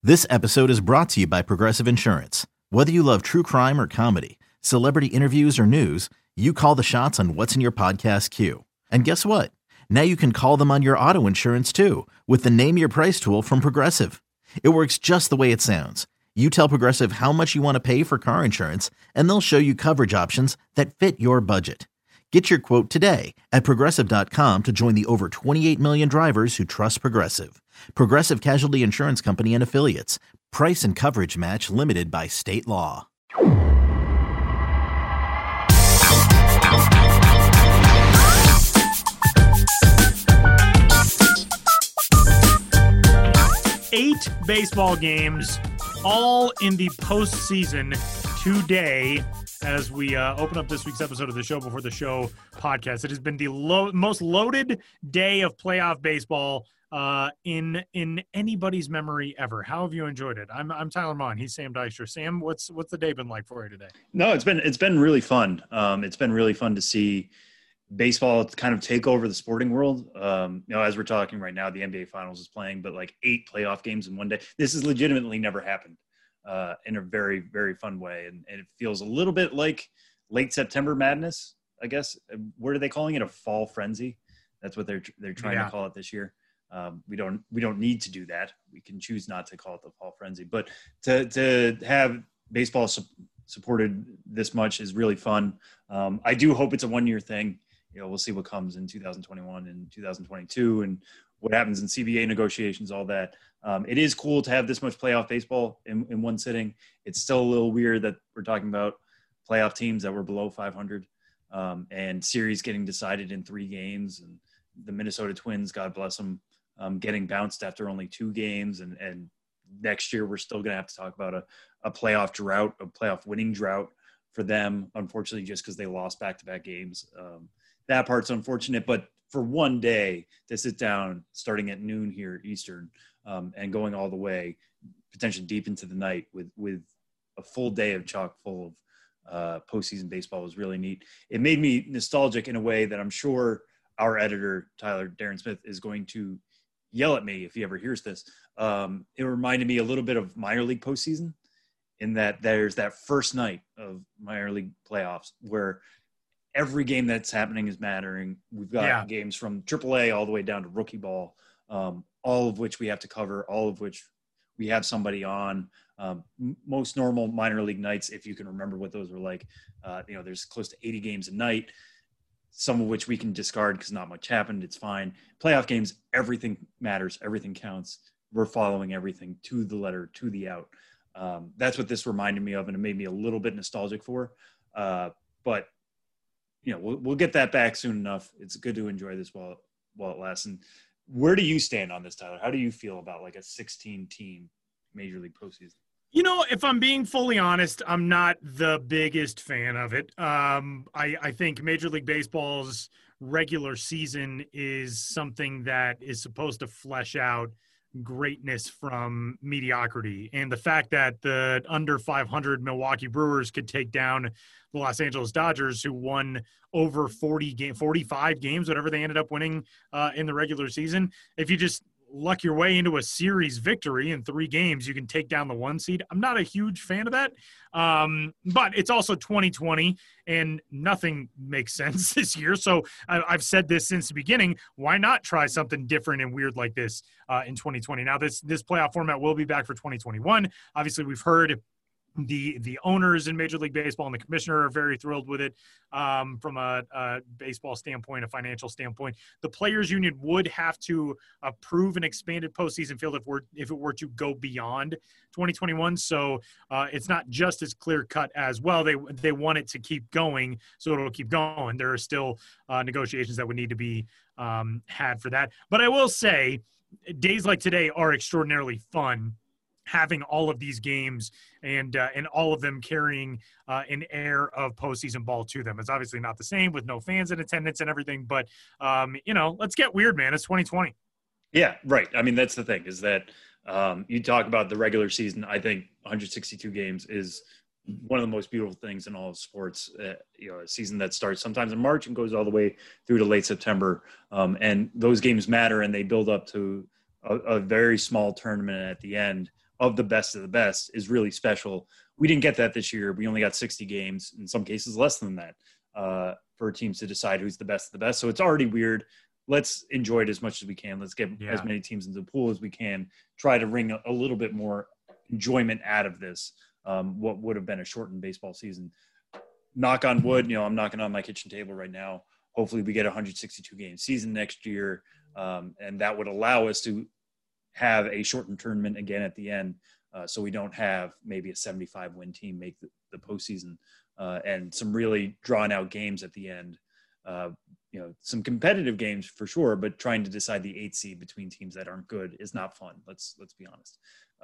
This episode is brought to you by Progressive Insurance. Whether you love true crime or comedy, celebrity interviews or news, you call the shots on what's in your podcast queue. And guess what? Now you can call them on your auto insurance too with the Name Your Price tool from Progressive. It works just the way it sounds. You tell Progressive how much you want to pay for car insurance, and they'll show you coverage options that fit your budget. Get your quote today at Progressive.com to join the over 28 million drivers who trust Progressive. Progressive Casualty Insurance Company and Affiliates. Price and coverage match limited by state law. Eight baseball games, all in the postseason today. As we open up this week's episode of the Show Before the Show podcast, it has been the most loaded day of playoff baseball in anybody's memory ever. How have you enjoyed it? I'm Tyler Mon. He's Sam Dykstra. Sam, what's the day been like for you today? No, it's been really fun. It's been really fun to see baseball kind of take over the sporting world. As we're talking right now, the NBA Finals is playing, but like 8 playoff games in one day. This has legitimately never happened. In a very, very fun way. And it feels a little bit like late September madness, I guess. What are they calling it? A fall frenzy? That's what they're trying to call it this year. We don't need to do that. We can choose not to call it the fall frenzy. But to have baseball supported this much is really fun. I do hope it's a one-year thing. We'll see what comes in 2021 and 2022 and what happens in CBA negotiations, all that. It is cool to have this much playoff baseball in one sitting. It's still a little weird that we're talking about playoff teams that were below 500 and series getting decided in 3 games. And the Minnesota Twins, God bless them, getting bounced after only 2 games. And next year we're still going to have to talk about a playoff drought, a playoff winning drought for them, unfortunately, just because they lost back-to-back games. That part's unfortunate, but for one day to sit down starting at noon here Eastern and going all the way potentially deep into the night with a full day of chock full of postseason baseball was really neat. It made me nostalgic in a way that I'm sure our editor, Tyler Darren Smith, is going to yell at me if he ever hears this. It reminded me a little bit of minor league postseason in that there's that first night of minor league playoffs where every game that's happening is mattering. We've got games from AAA all the way down to rookie ball, all of which we have to cover, all of which we have somebody on. Most normal minor league nights, if you can remember what those were like, there's close to 80 games a night, some of which we can discard because not much happened. It's fine. Playoff games, everything matters. Everything counts. We're following everything to the letter, to the out. That's what this reminded me of, and it made me a little bit nostalgic for. But we'll get that back soon enough. It's good to enjoy this while it lasts. And where do you stand on this, Tyler? How do you feel about like a 16-team Major League postseason? If I'm being fully honest, I'm not the biggest fan of it. I think Major League Baseball's regular season is something that is supposed to flesh out greatness from mediocrity. And the fact that the under 500 Milwaukee Brewers could take down the Los Angeles Dodgers, who won over 45 games, whatever they ended up winning in the regular season. If you just luck your way into a series victory in 3 games, you can take down the 1 seed. I'm not a huge fan of that. But it's also 2020 and nothing makes sense this year. So I've said this since the beginning. Why not try something different and weird like this in 2020? Now this playoff format will be back for 2021. Obviously we've heard the owners in Major League Baseball and the commissioner are very thrilled with it from a baseball standpoint, a financial standpoint. The players union would have to approve an expanded postseason field if it were to go beyond 2021. So it's not just as clear cut as well. They want it to keep going, so it'll keep going. There are still negotiations that would need to be had for that. But I will say days like today are extraordinarily fun, having all of these games and all of them carrying an air of postseason ball to them. It's obviously not the same with no fans in attendance and everything, but let's get weird, man. It's 2020. Yeah, right. I mean, that's the thing is that you talk about the regular season. I think 162 games is one of the most beautiful things in all of sports. A season that starts sometimes in March and goes all the way through to late September. And those games matter and they build up to a very small tournament at the end of the best is really special. We didn't get that this year. We only got 60 games, in some cases less than that, for teams to decide who's the best of the best. So it's already weird. Let's enjoy it as much as we can. Let's get as many teams into the pool as we can. Try to wring a little bit more enjoyment out of this, what would have been a shortened baseball season. Knock on wood, I'm knocking on my kitchen table right now. Hopefully we get a 162-game season next year, and that would allow us to have a shortened tournament again at the end, so we don't have maybe a 75-win team make the postseason, and some really drawn-out games at the end. Some competitive games for sure, but trying to decide the 8th seed between teams that aren't good is not fun. Let's be honest.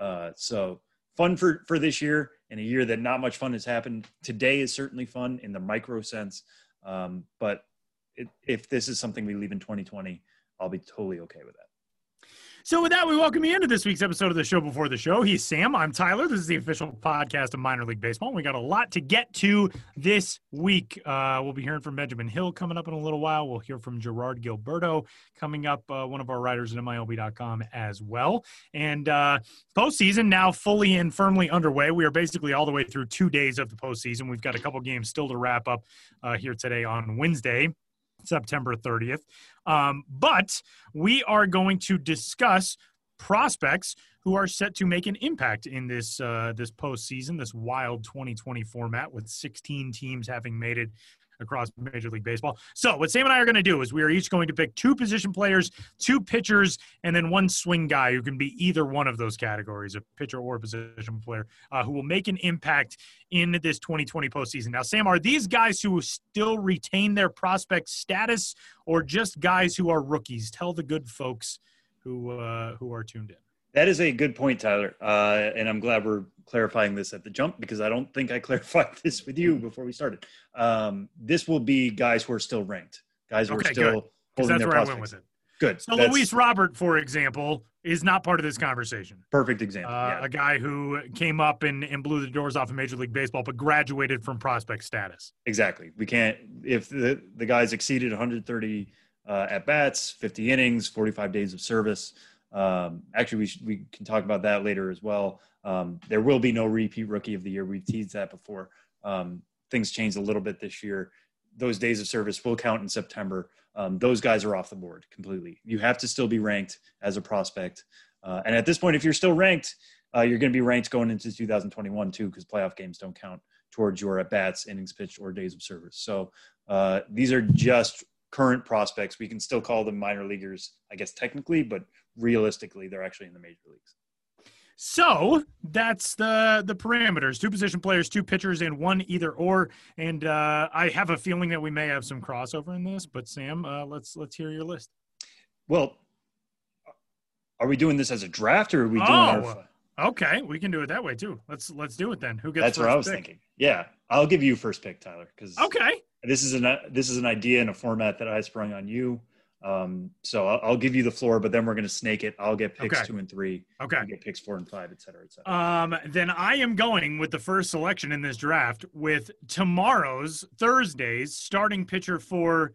So fun for this year, in a year that not much fun has happened. Today is certainly fun in the micro sense, but if this is something we leave in 2020, I'll be totally okay with that. So with that, we welcome you into this week's episode of the Show Before the Show. He's Sam. I'm Tyler. This is the official podcast of Minor League Baseball. We got a lot to get to this week. We'll be hearing from Benjamin Hill coming up in a little while. We'll hear from Gerard Gilberto coming up, one of our writers at MILB.com as well. And postseason now fully and firmly underway. We are basically all the way through 2 days of the postseason. We've got a couple games still to wrap up here today on Wednesday, September 30th. But we are going to discuss prospects who are set to make an impact in this postseason, this wild 2020 format with 16 teams having made it across Major League Baseball. So what Sam and I are going to do is we are each going to pick 2 position players, 2 pitchers, and then 1 swing guy who can be either one of those categories, a pitcher or a position player, who will make an impact in this 2020 postseason. Now, Sam, are these guys who still retain their prospect status or just guys who are rookies? Tell the good folks who are tuned in. That is a good point, Tyler. And I'm glad we're clarifying this at the jump, because I don't think I clarified this with you before we started. This will be guys who are still ranked, guys who are still holding their prospects. That's where I went with it. Good. So Luis Robert, for example, is not part of this conversation. Perfect example. A guy who came up and blew the doors off of Major League Baseball, but graduated from prospect status. Exactly. We can't – if the guys exceeded 130 at-bats, 50 innings, 45 days of service – actually, we can talk about that later as well. There will be no repeat rookie of the year. We've teased that before. Things changed a little bit this year. Those days of service will count in September. Those guys are off the board completely. You have to still be ranked as a prospect. And at this point, if you're still ranked, you're going to be ranked going into 2021 too, because playoff games don't count towards your at-bats, innings pitched, or days of service. So these are just current prospects. We can still call them minor leaguers, I guess, technically, but realistically, they're actually in the major leagues. So that's the parameters: 2 position players, 2 pitchers, and 1 either or. And I have a feeling that we may have some crossover in this. But Sam, let's hear your list. Well, are we doing this as a draft, or are we doing our? Okay, we can do it that way too. Let's do it then. Who gets? That's what I was thinking. Yeah, I'll give you first pick, Tyler, because this is an idea and a format that I sprung on you. So I'll give you the floor, but then we're going to snake it. I'll get picks 2 and 3. Okay. You get picks 4 and 5, et cetera, et cetera. Then I am going with the first selection in this draft with Thursday's starting pitcher for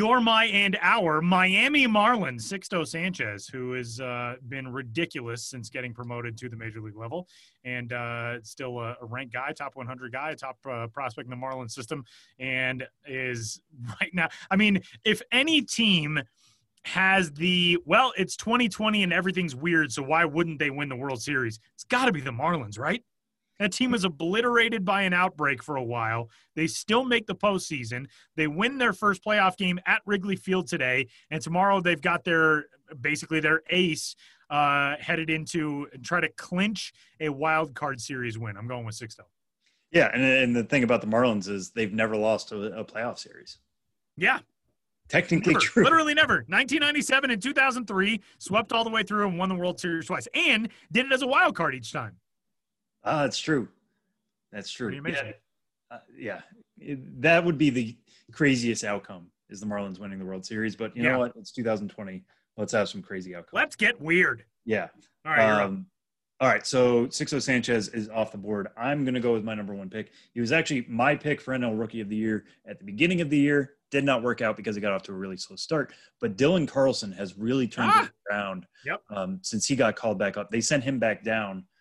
our Miami Marlins, Sixto Sanchez, who has been ridiculous since getting promoted to the major league level, and still a ranked guy, top 100 guy, top prospect in the Marlins system, and is right now. I mean, if any team has it's 2020 and everything's weird, so why wouldn't they win the World Series? It's got to be the Marlins, right? That team was obliterated by an outbreak for a while. They still make the postseason. They win their first playoff game at Wrigley Field today, and tomorrow they've got their ace headed into try to clinch a wild card series win. I'm going with Sixto. Yeah, and the thing about the Marlins is they've never lost a playoff series. Yeah. Technically never, true. Literally never. 1997 and 2003, swept all the way through and won the World Series twice, and did it as a wild card each time. That's true. That's true. Pretty amazing. That would be the craziest outcome, is the Marlins winning the World Series. But you know what? It's 2020. Let's have some crazy outcomes. Let's get weird. Yeah. All right. All right. So Sixto Sanchez is off the board. I'm going to go with my number 1 pick. He was actually my pick for NL Rookie of the Year at the beginning of the year. Did not work out because he got off to a really slow start. But Dylan Carlson has really turned it around since he got called back up. They sent him back down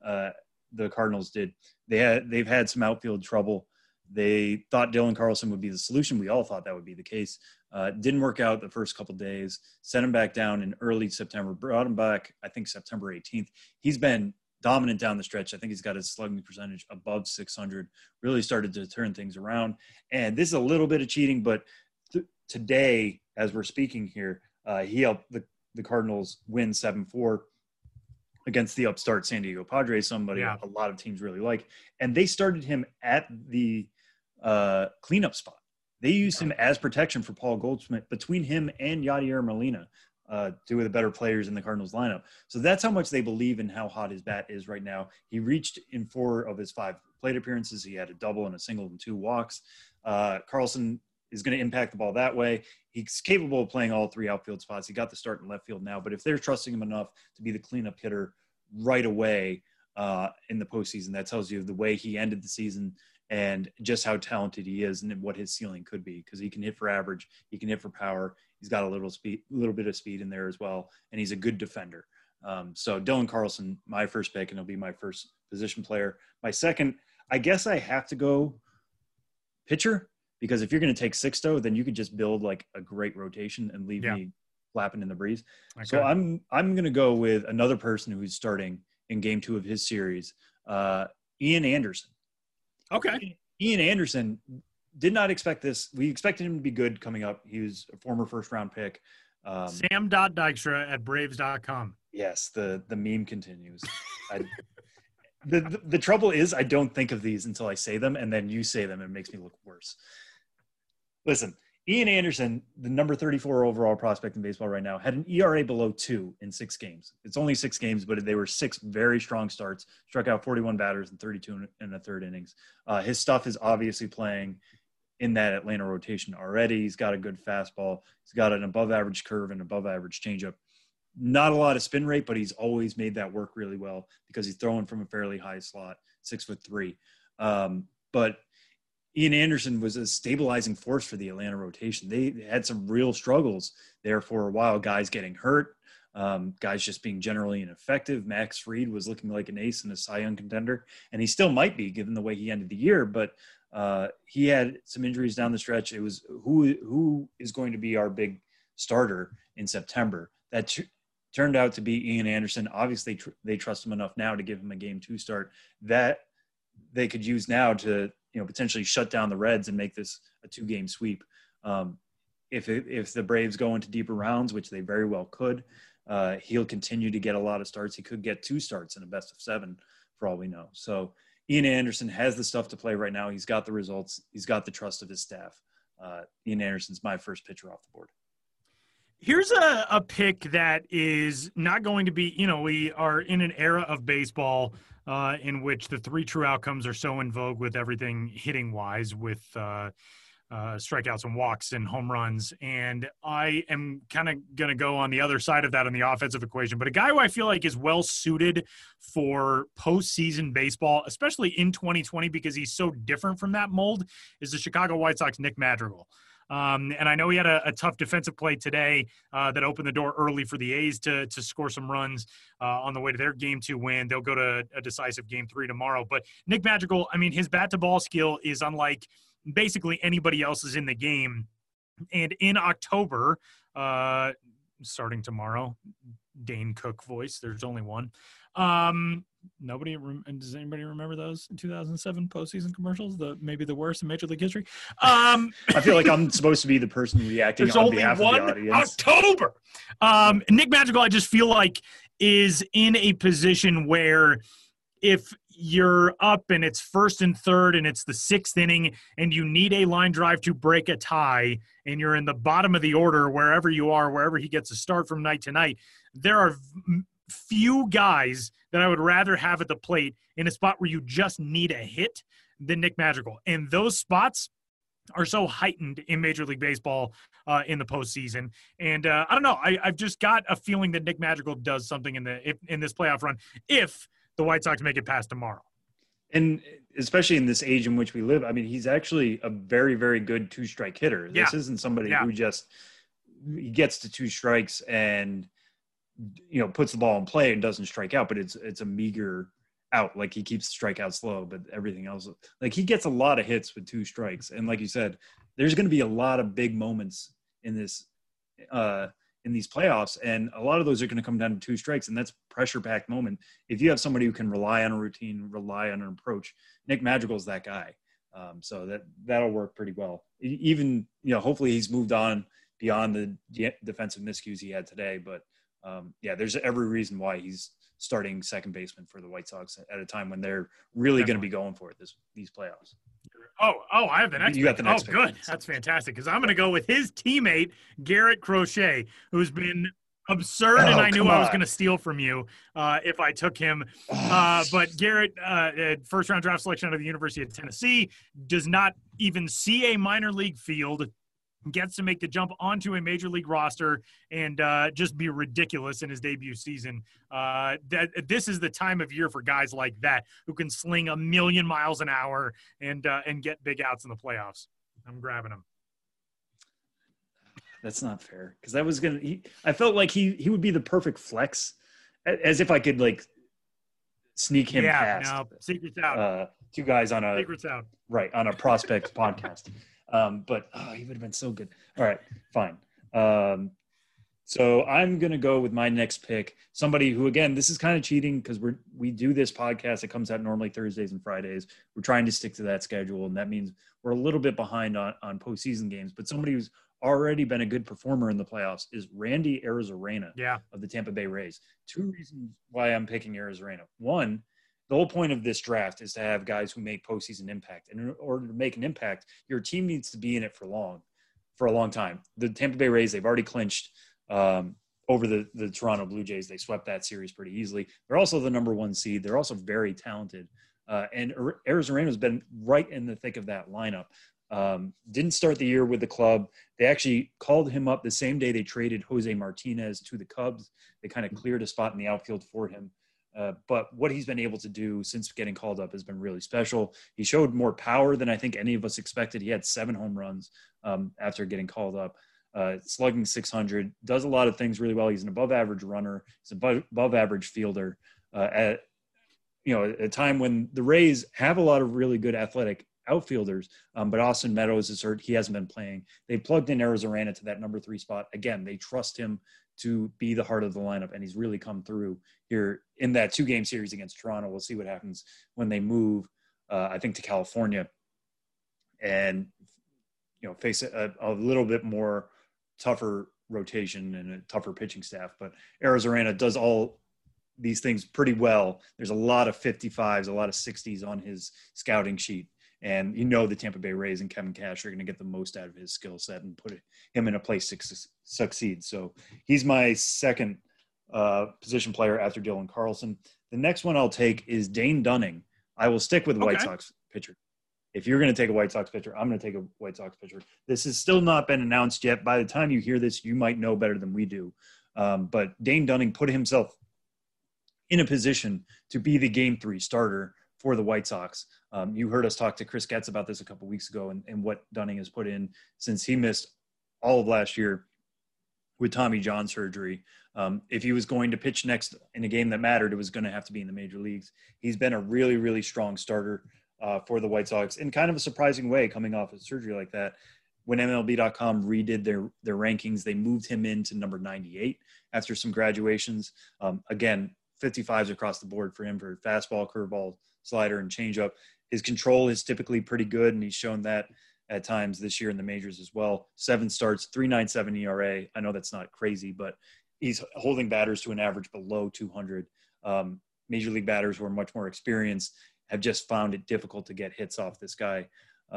The Cardinals did. They've had some outfield trouble. They thought Dylan Carlson would be the solution. We all thought that would be the case. Didn't work out the first couple of days. Sent him back down in early September. Brought him back, I think, September 18th. He's been dominant down the stretch. I think he's got his slugging percentage above 600. Really started to turn things around. And this is a little bit of cheating, but today, as we're speaking here, he helped the Cardinals win 7-4 against the upstart San Diego Padres, somebody a lot of teams really like. And they started him at the cleanup spot. They used him as protection for Paul Goldschmidt. Between him and Yadier Molina, two of the better players in the Cardinals lineup. So that's how much they believe in how hot his bat is right now. He reached in 4 of his 5 plate appearances. He had a double and a single and 2 walks. Carlson is going to impact the ball that way. He's capable of playing all 3 outfield spots. He got the start in left field now, but if they're trusting him enough to be the cleanup hitter right away in the postseason, that tells you the way he ended the season and just how talented he is and what his ceiling could be, because he can hit for average. He can hit for power. He's got a little bit of speed in there as well. And he's a good defender. So Dylan Carlson, my first pick, and he'll be my first position player. My second, I guess I have to go pitcher, because if you're going to take Sixto, then you could just build like a great rotation and leave me flapping in the breeze. Okay. So I'm going to go with another person who's starting in game 2 of his series, Ian Anderson. Okay. Ian Anderson, did not expect this. We expected him to be good coming up. He was a former first-round pick. Sam.Dykstra at Braves.com. Yes, the meme continues. The trouble is I don't think of these until I say them, and then you say them, and it makes me look worse. Listen, Ian Anderson, the number 34 overall prospect in baseball right now, had an ERA below 2 in 6 games. It's only 6 games, but they were 6 very strong starts. Struck out 41 batters in 32 and a third innings. His stuff is obviously playing in that Atlanta rotation already. He's got a good fastball. He's got an above-average curve and above-average changeup. Not a lot of spin rate, but he's always made that work really well because he's throwing from a fairly high slot, 6'3". But Ian Anderson was a stabilizing force for the Atlanta rotation. They had some real struggles there for a while, guys getting hurt, guys just being generally ineffective. Max Fried was looking like an ace and a Cy Young contender, and he still might be given the way he ended the year, but he had some injuries down the stretch. It was who is going to be our big starter in September. That turned out to be Ian Anderson. Obviously, they trust him enough now to give him a game 2 start that they could use now to potentially shut down the Reds and make this a 2-game sweep. If the Braves go into deeper rounds, which they very well could, he'll continue to get a lot of starts. He could get 2 starts in a best of 7 for all we know. So Ian Anderson has the stuff to play right now. He's got the results. He's got the trust of his staff. Ian Anderson's my first pitcher off the board. Here's a pick that is not going to be, we are in an era of baseball in which the 3 true outcomes are so in vogue with everything hitting wise, with strikeouts and walks and home runs. And I am kind of going to go on the other side of that on the offensive equation. But a guy who I feel like is well suited for postseason baseball, especially in 2020, because he's so different from that mold, is the Chicago White Sox, Nick Madrigal. And I know he had a tough defensive play today that opened the door early for the A's to score some runs on the way to their Game 2 win. They'll go to a decisive Game 3 tomorrow. But Nick Madrigal, his bat-to-ball skill is unlike basically anybody else's in the game. And in October, starting tomorrow, Dane Cook voice, there's only one. Does anybody remember those 2007 postseason commercials? Maybe the worst in Major League history. I feel like I'm supposed to be the person reacting on behalf of the audience. October. Nick Madrigal, I just feel like, is in a position where if you're up and it's 1st and 3rd and it's the 6th inning and you need a line drive to break a tie and you're in the bottom of the order, wherever you are, wherever he gets a start from night to night, there are few guys that I would rather have at the plate in a spot where you just need a hit than Nick Madrigal. And those spots are so heightened in Major League Baseball in the postseason. And I don't know. I've just got a feeling that Nick Madrigal does something in this playoff run if the White Sox make it past tomorrow. And especially in this age in which we live, he's actually a very, very good 2-strike hitter. This isn't somebody who just he gets to 2 strikes and puts the ball in play and doesn't strike out, but it's a meager out. Like he keeps strikeouts low, but everything else, like he gets a lot of hits with 2 strikes. And like you said, there's going to be a lot of big moments in this, in these playoffs. And a lot of those are going to come down to 2 strikes. And that's pressure packed moment. If you have somebody who can rely on a routine, rely on an approach, Nick Madrigal's that guy. So that'll work pretty well. Even, hopefully he's moved on beyond the defensive miscues he had today. But there's every reason why he's starting second baseman for the White Sox at a time when they're really going to be going for it these playoffs. Oh, I have the next. You got the next. Oh, good. That's fantastic because I'm going to go with his teammate Garrett Crochet, who's been absurd, and I knew I was going to steal from you if I took him. But Garrett, first-round draft selection out of the University of Tennessee, does not even see a minor league field, gets to make the jump onto a major league roster and just be ridiculous in his debut season. This is the time of year for guys like that who can sling 1,000,000 miles an hour and get big outs in the playoffs. I'm grabbing him. That's not fair because I felt like he would be the perfect flex, as if I could like sneak him past. No, secrets out. 2 guys on a secrets out. Right, on a prospect podcast. But he would have been so good. All right, fine. So I'm going to go with my next pick, somebody who, again, this is kind of cheating because we do this podcast. It comes out normally Thursdays and Fridays. We're trying to stick to that schedule, and that means we're a little bit behind on postseason games. But somebody who's already been a good performer in the playoffs is Randy Arozarena of the Tampa Bay Rays. 2 reasons why I'm picking Arozarena. One, the whole point of this draft is to have guys who make postseason impact. And in order to make an impact, your team needs to be in it for a long time. The Tampa Bay Rays, they've already clinched over the Toronto Blue Jays. They swept that series pretty easily. They're also the number 1 seed. They're also very talented. And Arozarena's been right in the thick of that lineup. Didn't start the year with the club. They actually called him up the same day they traded Jose Martinez to the Cubs. They kind of cleared a spot in the outfield for him. But what he's been able to do since getting called up has been really special. He showed more power than I think any of us expected. He had 7 home runs after getting called up, slugging 600, does a lot of things really well. He's an above average runner. He's an above average fielder at a time when the Rays have a lot of really good athletic outfielders, but Austin Meadows is hurt. He hasn't been playing. They plugged in Arozarena to that number 3 spot. Again, they trust him to be the heart of the lineup, and he's really come through here in that 2-game series against Toronto. We'll see what happens when they move, I think, to California and, face a little bit more tougher rotation and a tougher pitching staff. But Arozarena does all these things pretty well. There's a lot of 55s, a lot of 60s on his scouting sheet. And the Tampa Bay Rays and Kevin Cash are going to get the most out of his skill set and put him in a place to succeed. So he's my second position player after Dylan Carlson. The next one I'll take is Dane Dunning. I will stick with White Sox pitcher. If you're going to take a White Sox pitcher, I'm going to take a White Sox pitcher. This has still not been announced yet. By the time you hear this, you might know better than we do. But Dane Dunning put himself in a position to be the Game 3 starter for the White Sox. You heard us talk to Chris Getz about this a couple weeks ago and what Dunning has put in since he missed all of last year with Tommy John surgery. If he was going to pitch next in a game that mattered, it was going to have to be in the major leagues. He's been a really, really strong starter for the White Sox in kind of a surprising way coming off of surgery like that. When MLB.com redid their rankings, they moved him into number 98 after some graduations. Again, 55s across the board for him for fastball, curveball, slider, and changeup. His control is typically pretty good, and he's shown that at times this year in the majors as well. 7 starts, 3.97 ERA. I know that's not crazy, but he's holding batters to an average below 200. Major league batters who are much more experienced have just found it difficult to get hits off this guy.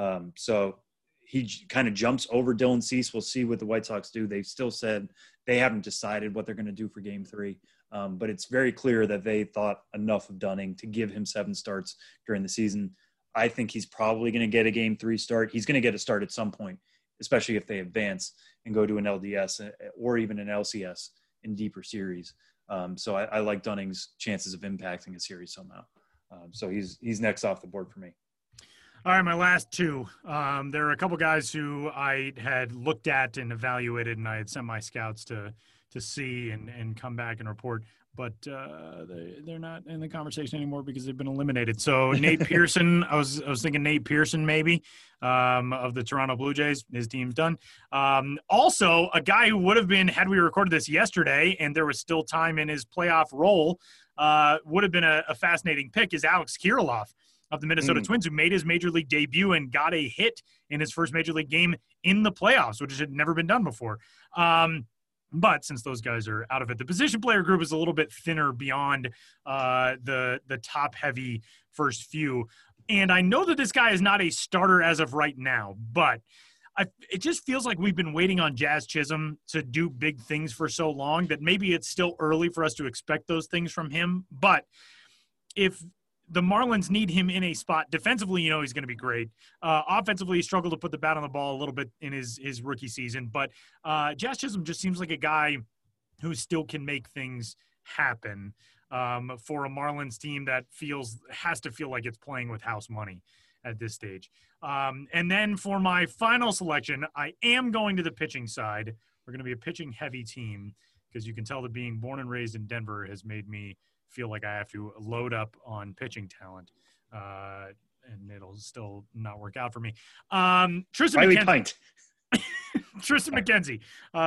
So he kind of jumps over Dylan Cease. We'll see what the White Sox do. They've still said they haven't decided what they're going to do for Game 3. But it's very clear that they thought enough of Dunning to give him 7 starts during the season. I think he's probably going to get a Game 3 start. He's going to get a start at some point, especially if they advance and go to an LDS or even an LCS in deeper series. So I like Dunning's chances of impacting a series somehow. So he's next off the board for me. All right, my last 2. There are a couple guys who I had looked at and evaluated, and I had sent my scouts to to see and come back and report. But they're not in the conversation anymore because they've been eliminated. So Nate Pearson, I was thinking Nate Pearson maybe of the Toronto Blue Jays. His team's done. Also, a guy who would have been, had we recorded this yesterday and there was still time in his playoff role, would have been a fascinating pick is Alex Kirilloff of the Minnesota Twins, who made his major league debut and got a hit in his first major league game in the playoffs, which had never been done before. But since those guys are out of it, the position player group is a little bit thinner beyond the top-heavy first few. And I know that this guy is not a starter as of right now, but it just feels like we've been waiting on Jazz Chisholm to do big things for so long that maybe it's still early for us to expect those things from him. But if the Marlins need him in a spot defensively, he's going to be great. Offensively, he struggled to put the bat on the ball a little bit in his rookie season. But Jazz Chisholm just seems like a guy who still can make things happen for a Marlins team that has to feel like it's playing with house money at this stage. And then for my final selection, I am going to the pitching side. We're going to be a pitching-heavy team because you can tell that being born and raised in Denver has made me feel like I have to load up on pitching talent, and it'll still not work out for me. Tristan McKenzie. Tristan McKenzie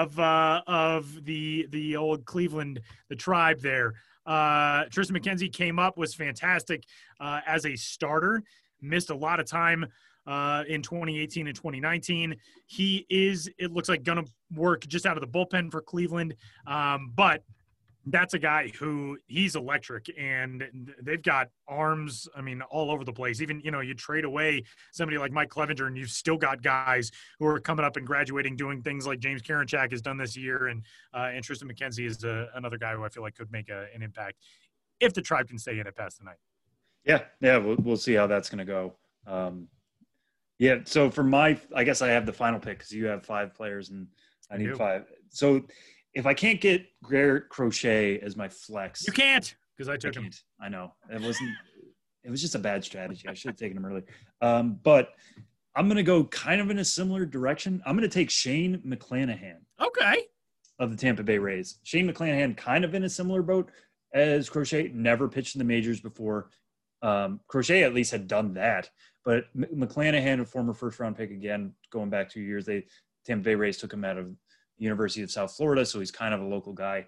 of the old Cleveland, the tribe there. Tristan McKenzie came up, was fantastic as a starter, missed a lot of time in 2018 and 2019. He is, it looks like, going to work just out of the bullpen for Cleveland, but that's a guy who he's electric, and they've got arms, all over the place. Even, you trade away somebody like Mike Clevenger, and you've still got guys who are coming up and graduating, doing things like James Karinchak has done this year. And Tristan McKenzie is another guy who I feel like could make an impact if the Tribe can stay in it past tonight. Yeah. We'll see how that's going to go. So for I guess I have the final pick because you have 5 players and I need 5. So if I can't get Garrett Crochet as my flex, you can't, because I took him. I know it was just a bad strategy. I should have taken him earlier. But I'm going to go kind of in a similar direction. I'm going to take Shane McClanahan. Okay. Of the Tampa Bay Rays. Shane McClanahan kind of in a similar boat as Crochet, never pitched in the majors before. Crochet at least had done that, but McClanahan, a former first-round pick again, going back 2 years, Tampa Bay Rays took him out of University of South Florida, so he's kind of a local guy.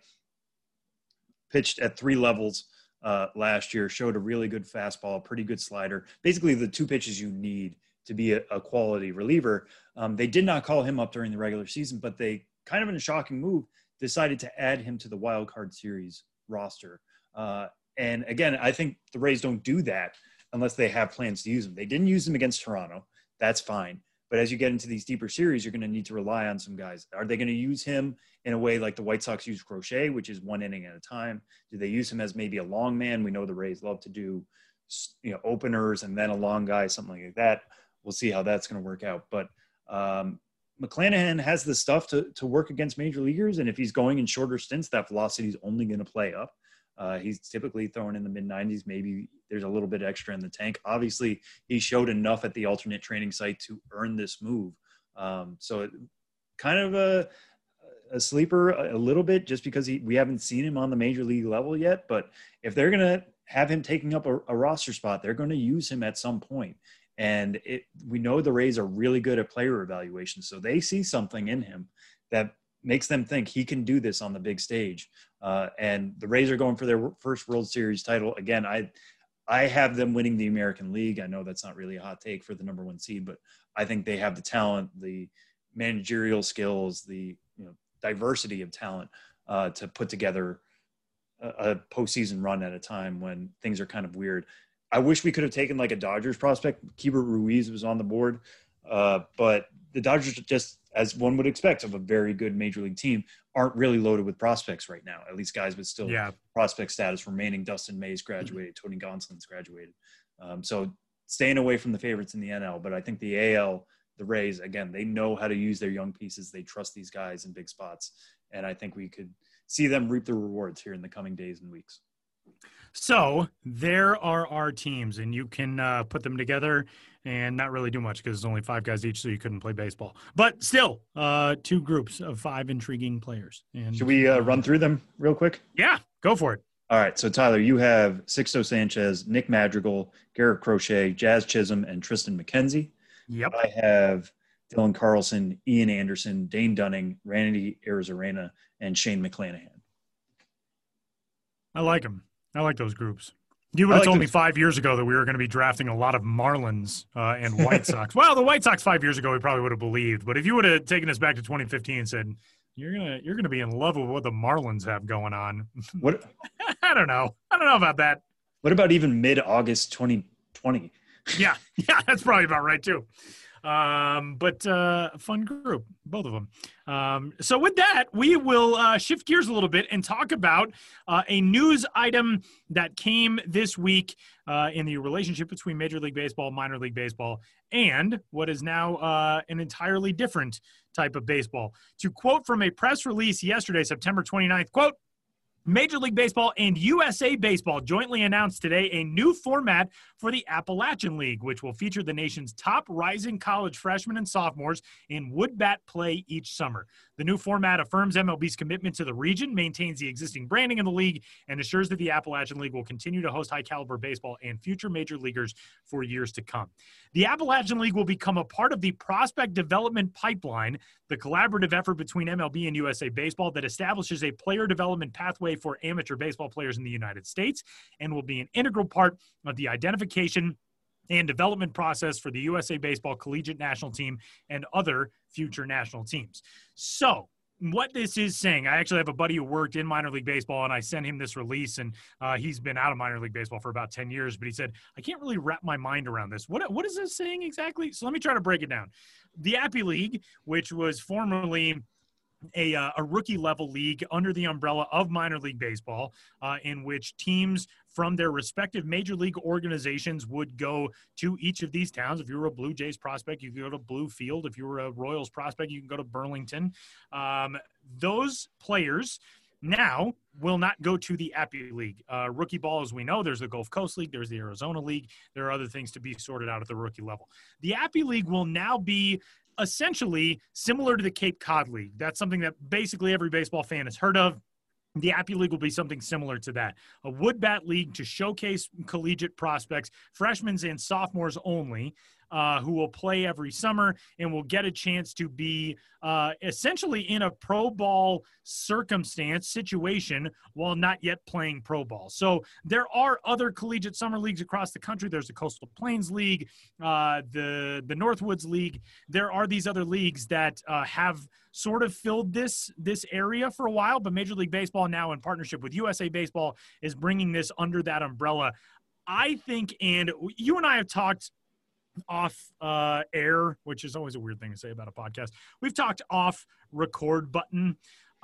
Pitched at 3 levels last year, showed a really good fastball, pretty good slider. Basically, the 2 pitches you need to be a quality reliever. They did not call him up during the regular season, but they, kind of in a shocking move, decided to add him to the Wild Card Series roster. And again, I think the Rays don't do that unless they have plans to use him. They didn't use him against Toronto. That's fine. But as you get into these deeper series, you're going to need to rely on some guys. Are they going to use him in a way like the White Sox use Crochet, which is 1 inning at a time? Do they use him as maybe a long man? We know the Rays love to do, openers and then a long guy, something like that. We'll see how that's going to work out. But McClanahan has the stuff to work against major leaguers. And if he's going in shorter stints, that velocity is only going to play up. He's typically throwing in the mid-90s. Maybe there's a little bit extra in the tank. Obviously, he showed enough at the alternate training site to earn this move. So kind of a sleeper a little bit just because we haven't seen him on the major league level yet. But if they're going to have him taking up a roster spot, they're going to use him at some point. And we know the Rays are really good at player evaluation. So they see something in him that makes them think he can do this on the big stage. And the Rays are going for their first World Series title. Again, I have them winning the American League. I know that's not really a hot take for the number 1 seed, but I think they have the talent, the managerial skills, the diversity of talent to put together a postseason run at a time when things are kind of weird. I wish we could have taken like a Dodgers prospect. Keibert Ruiz was on the board, but the Dodgers, just as one would expect of a very good major league team, aren't really loaded with prospects right now. At least guys with still prospect status remaining. Dustin May's graduated. Tony Gonsolin's graduated. So staying away from the favorites in the NL. But I think the AL, the Rays, again, they know how to use their young pieces. They trust these guys in big spots. And I think we could see them reap the rewards here in the coming days and weeks. So there are our teams, and you can put them together and not really do much because it's only 5 guys each, so you couldn't play baseball. But still, 2 groups of 5 intriguing players. And should we run through them real quick? Yeah, go for it. All right. So, Tyler, you have Sixto Sanchez, Nick Madrigal, Garrett Crochet, Jazz Chisholm, and Tristan McKenzie. Yep. I have Dylan Carlson, Ian Anderson, Dane Dunning, Randy Arozarena, and Shane McClanahan. I like them. I like those groups. You would have told me 5 years ago that we were going to be drafting a lot of Marlins and White Sox. Well, the White Sox 5 years ago, we probably would have believed. But if you would have taken us back to 2015 and said, you're gonna be in love with what the Marlins have going on. What? I don't know about that. What about even mid-August 2020? Yeah, that's probably about right too. But fun group, both of them. So with that, we will shift gears a little bit and talk about a news item that came this week in the relationship between Major League Baseball, minor league baseball, and what is now an entirely different type of baseball. To quote from a press release yesterday, September 29th, quote, Major League Baseball and USA Baseball jointly announced today a new format for the Appalachian League, which will feature the nation's top rising college freshmen and sophomores in wood bat play each summer. The new format affirms MLB's commitment to the region, maintains the existing branding of the league, and assures that the Appalachian League will continue to host high-caliber baseball and future major leaguers for years to come. The Appalachian League will become a part of the prospect development pipeline, the collaborative effort between MLB and USA Baseball that establishes a player development pathway for amateur baseball players in the United States, and will be an integral part of the identification and development process for the USA Baseball collegiate national team and other future national teams. So what this is saying, I actually have a buddy who worked in minor league baseball, and I sent him this release, and he's been out of minor league baseball for about 10 years, but he said, I can't really wrap my mind around this. What is this saying exactly? So let me try to break it down. The Appy League, which was formerly a rookie level league under the umbrella of minor league baseball, in which teams from their respective major league organizations would go to each of these towns. If you were a Blue Jays prospect, you could go to Bluefield. If you were a Royals prospect, you can go to Burlington. Those players now will not go to the Appy League. Rookie ball, as we know, there's the Gulf Coast League, there's the Arizona League. There are other things to be sorted out at the rookie level. The Appy League will now be essentially similar to the Cape Cod League. That's something that basically every baseball fan has heard of. The Appy League will be something similar to that. A wood bat league to showcase collegiate prospects, freshmen and sophomores only, who will play every summer and will get a chance to be essentially in a pro ball situation while not yet playing pro ball. So there are other collegiate summer leagues across the country. There's the Coastal Plains League, the Northwoods League. There are these other leagues that have sort of filled this area for a while, but Major League Baseball now in partnership with USA Baseball is bringing this under that umbrella. I think, and you and I have talked off air, which is always a weird thing to say about a podcast. We've talked off record button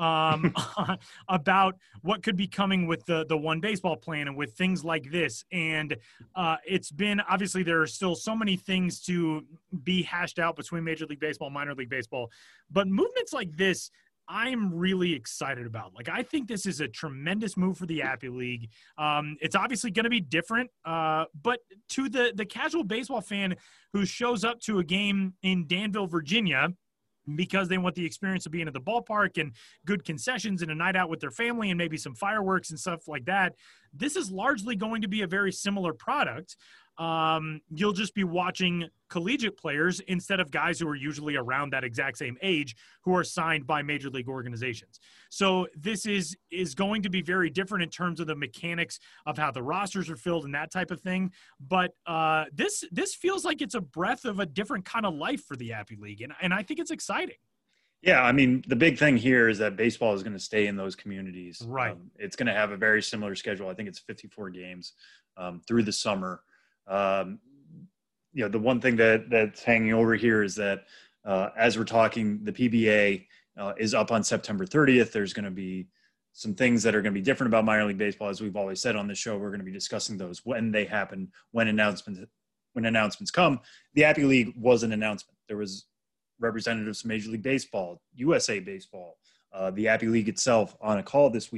about what could be coming with the one baseball plan and with things like this. And it's been, obviously there are still so many things to be hashed out between Major League Baseball, minor league baseball, but movements like this, I'm really excited about. Like, I think this is a tremendous move for the Appy League. It's obviously going to be different, but to the casual baseball fan who shows up to a game in Danville, Virginia, because they want the experience of being at the ballpark and good concessions and a night out with their family and maybe some fireworks and stuff like that, this is largely going to be a very similar product. You'll just be watching collegiate players instead of guys who are usually around that exact same age who are signed by major league organizations. So this is going to be very different in terms of the mechanics of how the rosters are filled and that type of thing. But this feels like it's a breath of a different kind of life for the Appy League, and I think it's exciting. Yeah, I mean, the big thing here is that baseball is going to stay in those communities. Right. It's going to have a very similar schedule. I think it's 54 games through the summer. The one thing that's hanging over here is that as we're talking, the PBA is up on September 30th. There's going to be some things that are going to be different about minor league baseball. As we've always said on this show, we're going to be discussing those when they happen, when announcements come. The Appy League was an announcement. There was representatives from Major League Baseball, USA Baseball, the Appy League itself on a call this week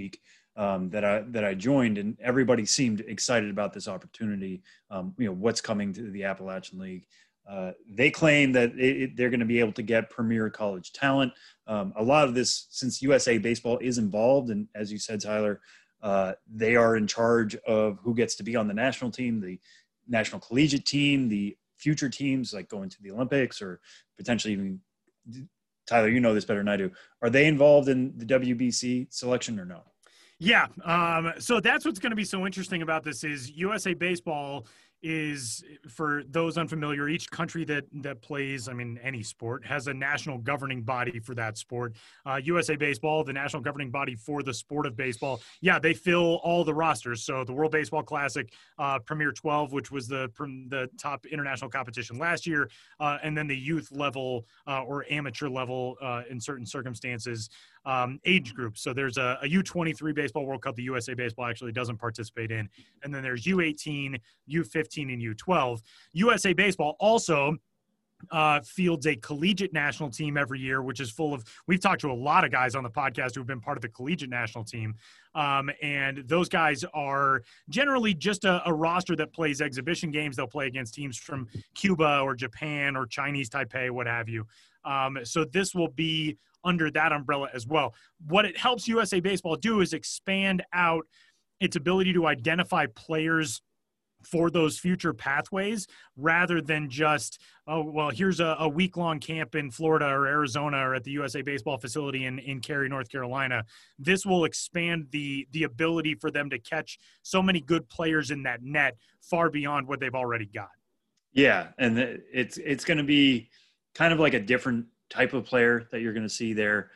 that I joined, and everybody seemed excited about this opportunity. What's coming to the Appalachian League. They claim that they're going to be able to get premier college talent. A lot of this, since USA Baseball is involved, and as you said, Tyler, they are in charge of who gets to be on the national team, the national collegiate team, the future teams like going to the Olympics or potentially even, Tyler, you know this better than I do. Are they involved in the WBC selection or no? Yeah. So that's what's going to be so interesting about this is USA Baseball is, for those unfamiliar, each country that plays, any sport, has a national governing body for that sport. USA Baseball, the national governing body for the sport of baseball, they fill all the rosters. So the World Baseball Classic, Premier 12, which was the top international competition last year, and then the youth level or amateur level in certain circumstances, age groups. So there's a U23 Baseball World Cup the USA Baseball actually doesn't participate in. And then there's U18, U15, and U12. USA Baseball also fields a collegiate national team every year, which is full of, we've talked to a lot of guys on the podcast who've been part of the collegiate national team. And those guys are generally just a roster that plays exhibition games. They'll play against teams from Cuba or Japan or Chinese Taipei, what have you. So this will be under that umbrella as well. What it helps USA Baseball do is expand out its ability to identify players for those future pathways rather than just, here's a week-long camp in Florida or Arizona or at the USA Baseball facility in Cary, North Carolina. This will expand the ability for them to catch so many good players in that net far beyond what they've already got. Yeah, and it's going to be kind of like a different type of player that you're going to see there.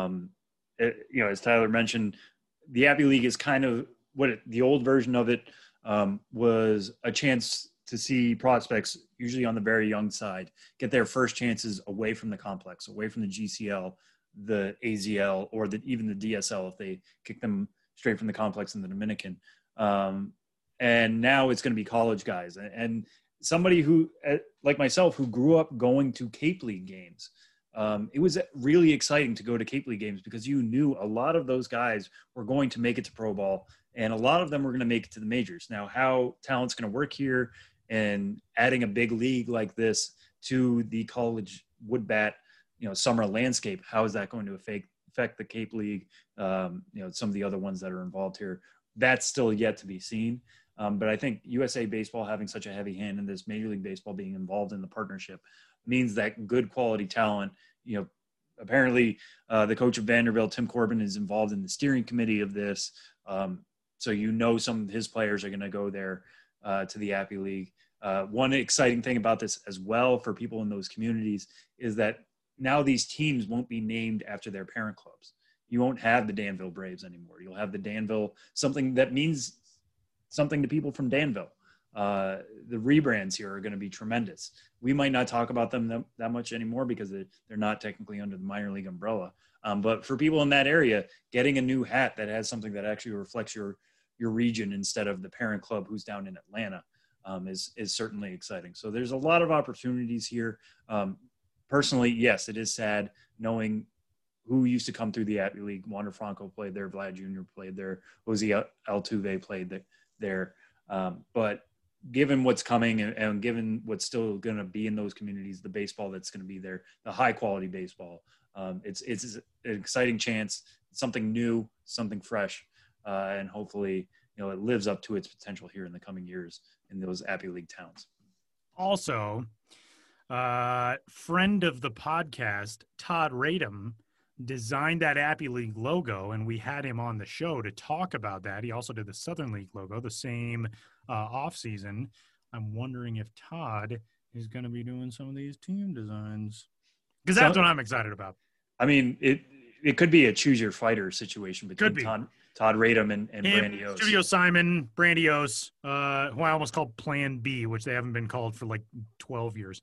As Tyler mentioned, the Appy League is kind of the old version of it was a chance to see prospects, usually on the very young side, get their first chances away from the complex, away from the GCL, the AZL, or even the DSL if they kick them straight from the complex in the Dominican. And now it's going to be college guys. And somebody who, like myself, who grew up going to Cape League games, it was really exciting to go to Cape League games because you knew a lot of those guys were going to make it to pro ball, and a lot of them were going to make it to the majors. Now, how talent's going to work here and adding a big league like this to the college wood bat, summer landscape, how is that going to affect the Cape League, some of the other ones that are involved here? That's still yet to be seen. But I think USA Baseball having such a heavy hand in this, Major League Baseball being involved in the partnership, means that good quality talent, apparently the coach of Vanderbilt, Tim Corbin, is involved in the steering committee of this. So some of his players are going to go there to the Appy League. One exciting thing about this as well for people in those communities is that now these teams won't be named after their parent clubs. You won't have the Danville Braves anymore. You'll have the Danville, something that means something to people from Danville. The rebrands here are going to be tremendous. We might not talk about them that much anymore because they're not technically under the minor league umbrella. But for people in that area, getting a new hat that has something that actually reflects your region instead of the parent club who's down in Atlanta is certainly exciting. So there's a lot of opportunities here. Personally, yes, it is sad knowing who used to come through the Appy League. Wander Franco played there. Vlad Jr. played there. Jose Altuve played there. But given what's coming and given what's still going to be in those communities, the baseball that's going to be there, the high quality baseball, it's an exciting chance, something new, something fresh, and hopefully, it lives up to its potential here in the coming years in those Appy League towns. Also, friend of the podcast, Todd Radom, designed that Appy League logo, and we had him on the show to talk about that. He also did the Southern League logo, the same off season. I'm wondering if Todd is going to be doing some of these team designs, because that's what I'm excited about. I mean, it could be a choose your fighter situation between Todd Radom and Brandiose. Studio Simon, Brandiose, who I almost called Plan B, which they haven't been called for like 12 years.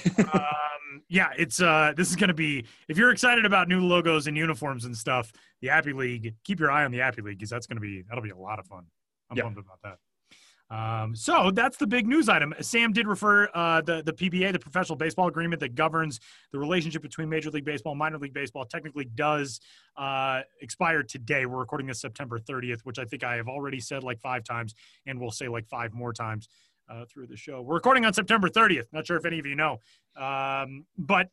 It's this is going to be, if you're excited about new logos and uniforms and stuff, the Appy League, keep your eye on the Appy League because that'll be a lot of fun. I'm pumped about that. So that's the big news item. Sam did refer the PBA, the professional baseball agreement that governs the relationship between Major League Baseball and minor league baseball, technically does expire today. We're recording this September 30th, which I think I have already said like 5 times and we'll say like 5 more times through the show. We're recording on September 30th. Not sure if any of you know, but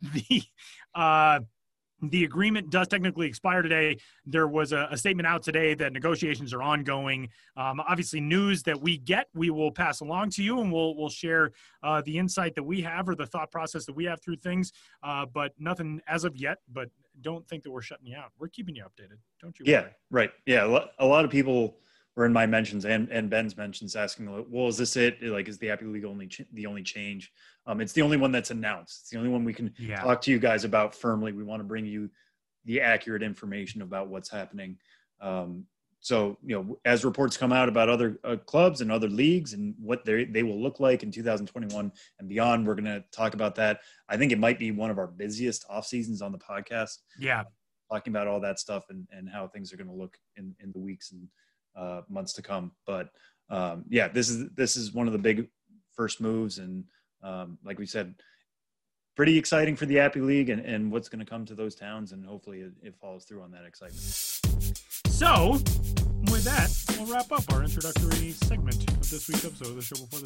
the agreement does technically expire today. There was a statement out today that negotiations are ongoing. Obviously, news that we get, we will pass along to you, and we'll share the insight that we have or the thought process that we have through things. But nothing as of yet. But don't think that we're shutting you out. We're keeping you updated. Don't you? Yeah, worry. right. Yeah, a lot of people were in my mentions and Ben's mentions asking, well, is this it? Like, is the Appy League the only change? It's the only one that's announced. It's the only one we can talk to you guys about firmly. We want to bring you the accurate information about what's happening. So, as reports come out about other clubs and other leagues and what they will look like in 2021 and beyond, we're going to talk about that. I think it might be one of our busiest off seasons on the podcast. Yeah. Talking about all that stuff and how things are going to look in the weeks and months to come. But this is one of the big first moves. And like we said, pretty exciting for the Appy League and what's going to come to those towns. And hopefully it follows through on that excitement. So with that, we'll wrap up our introductory segment of this week's episode of The Show Before the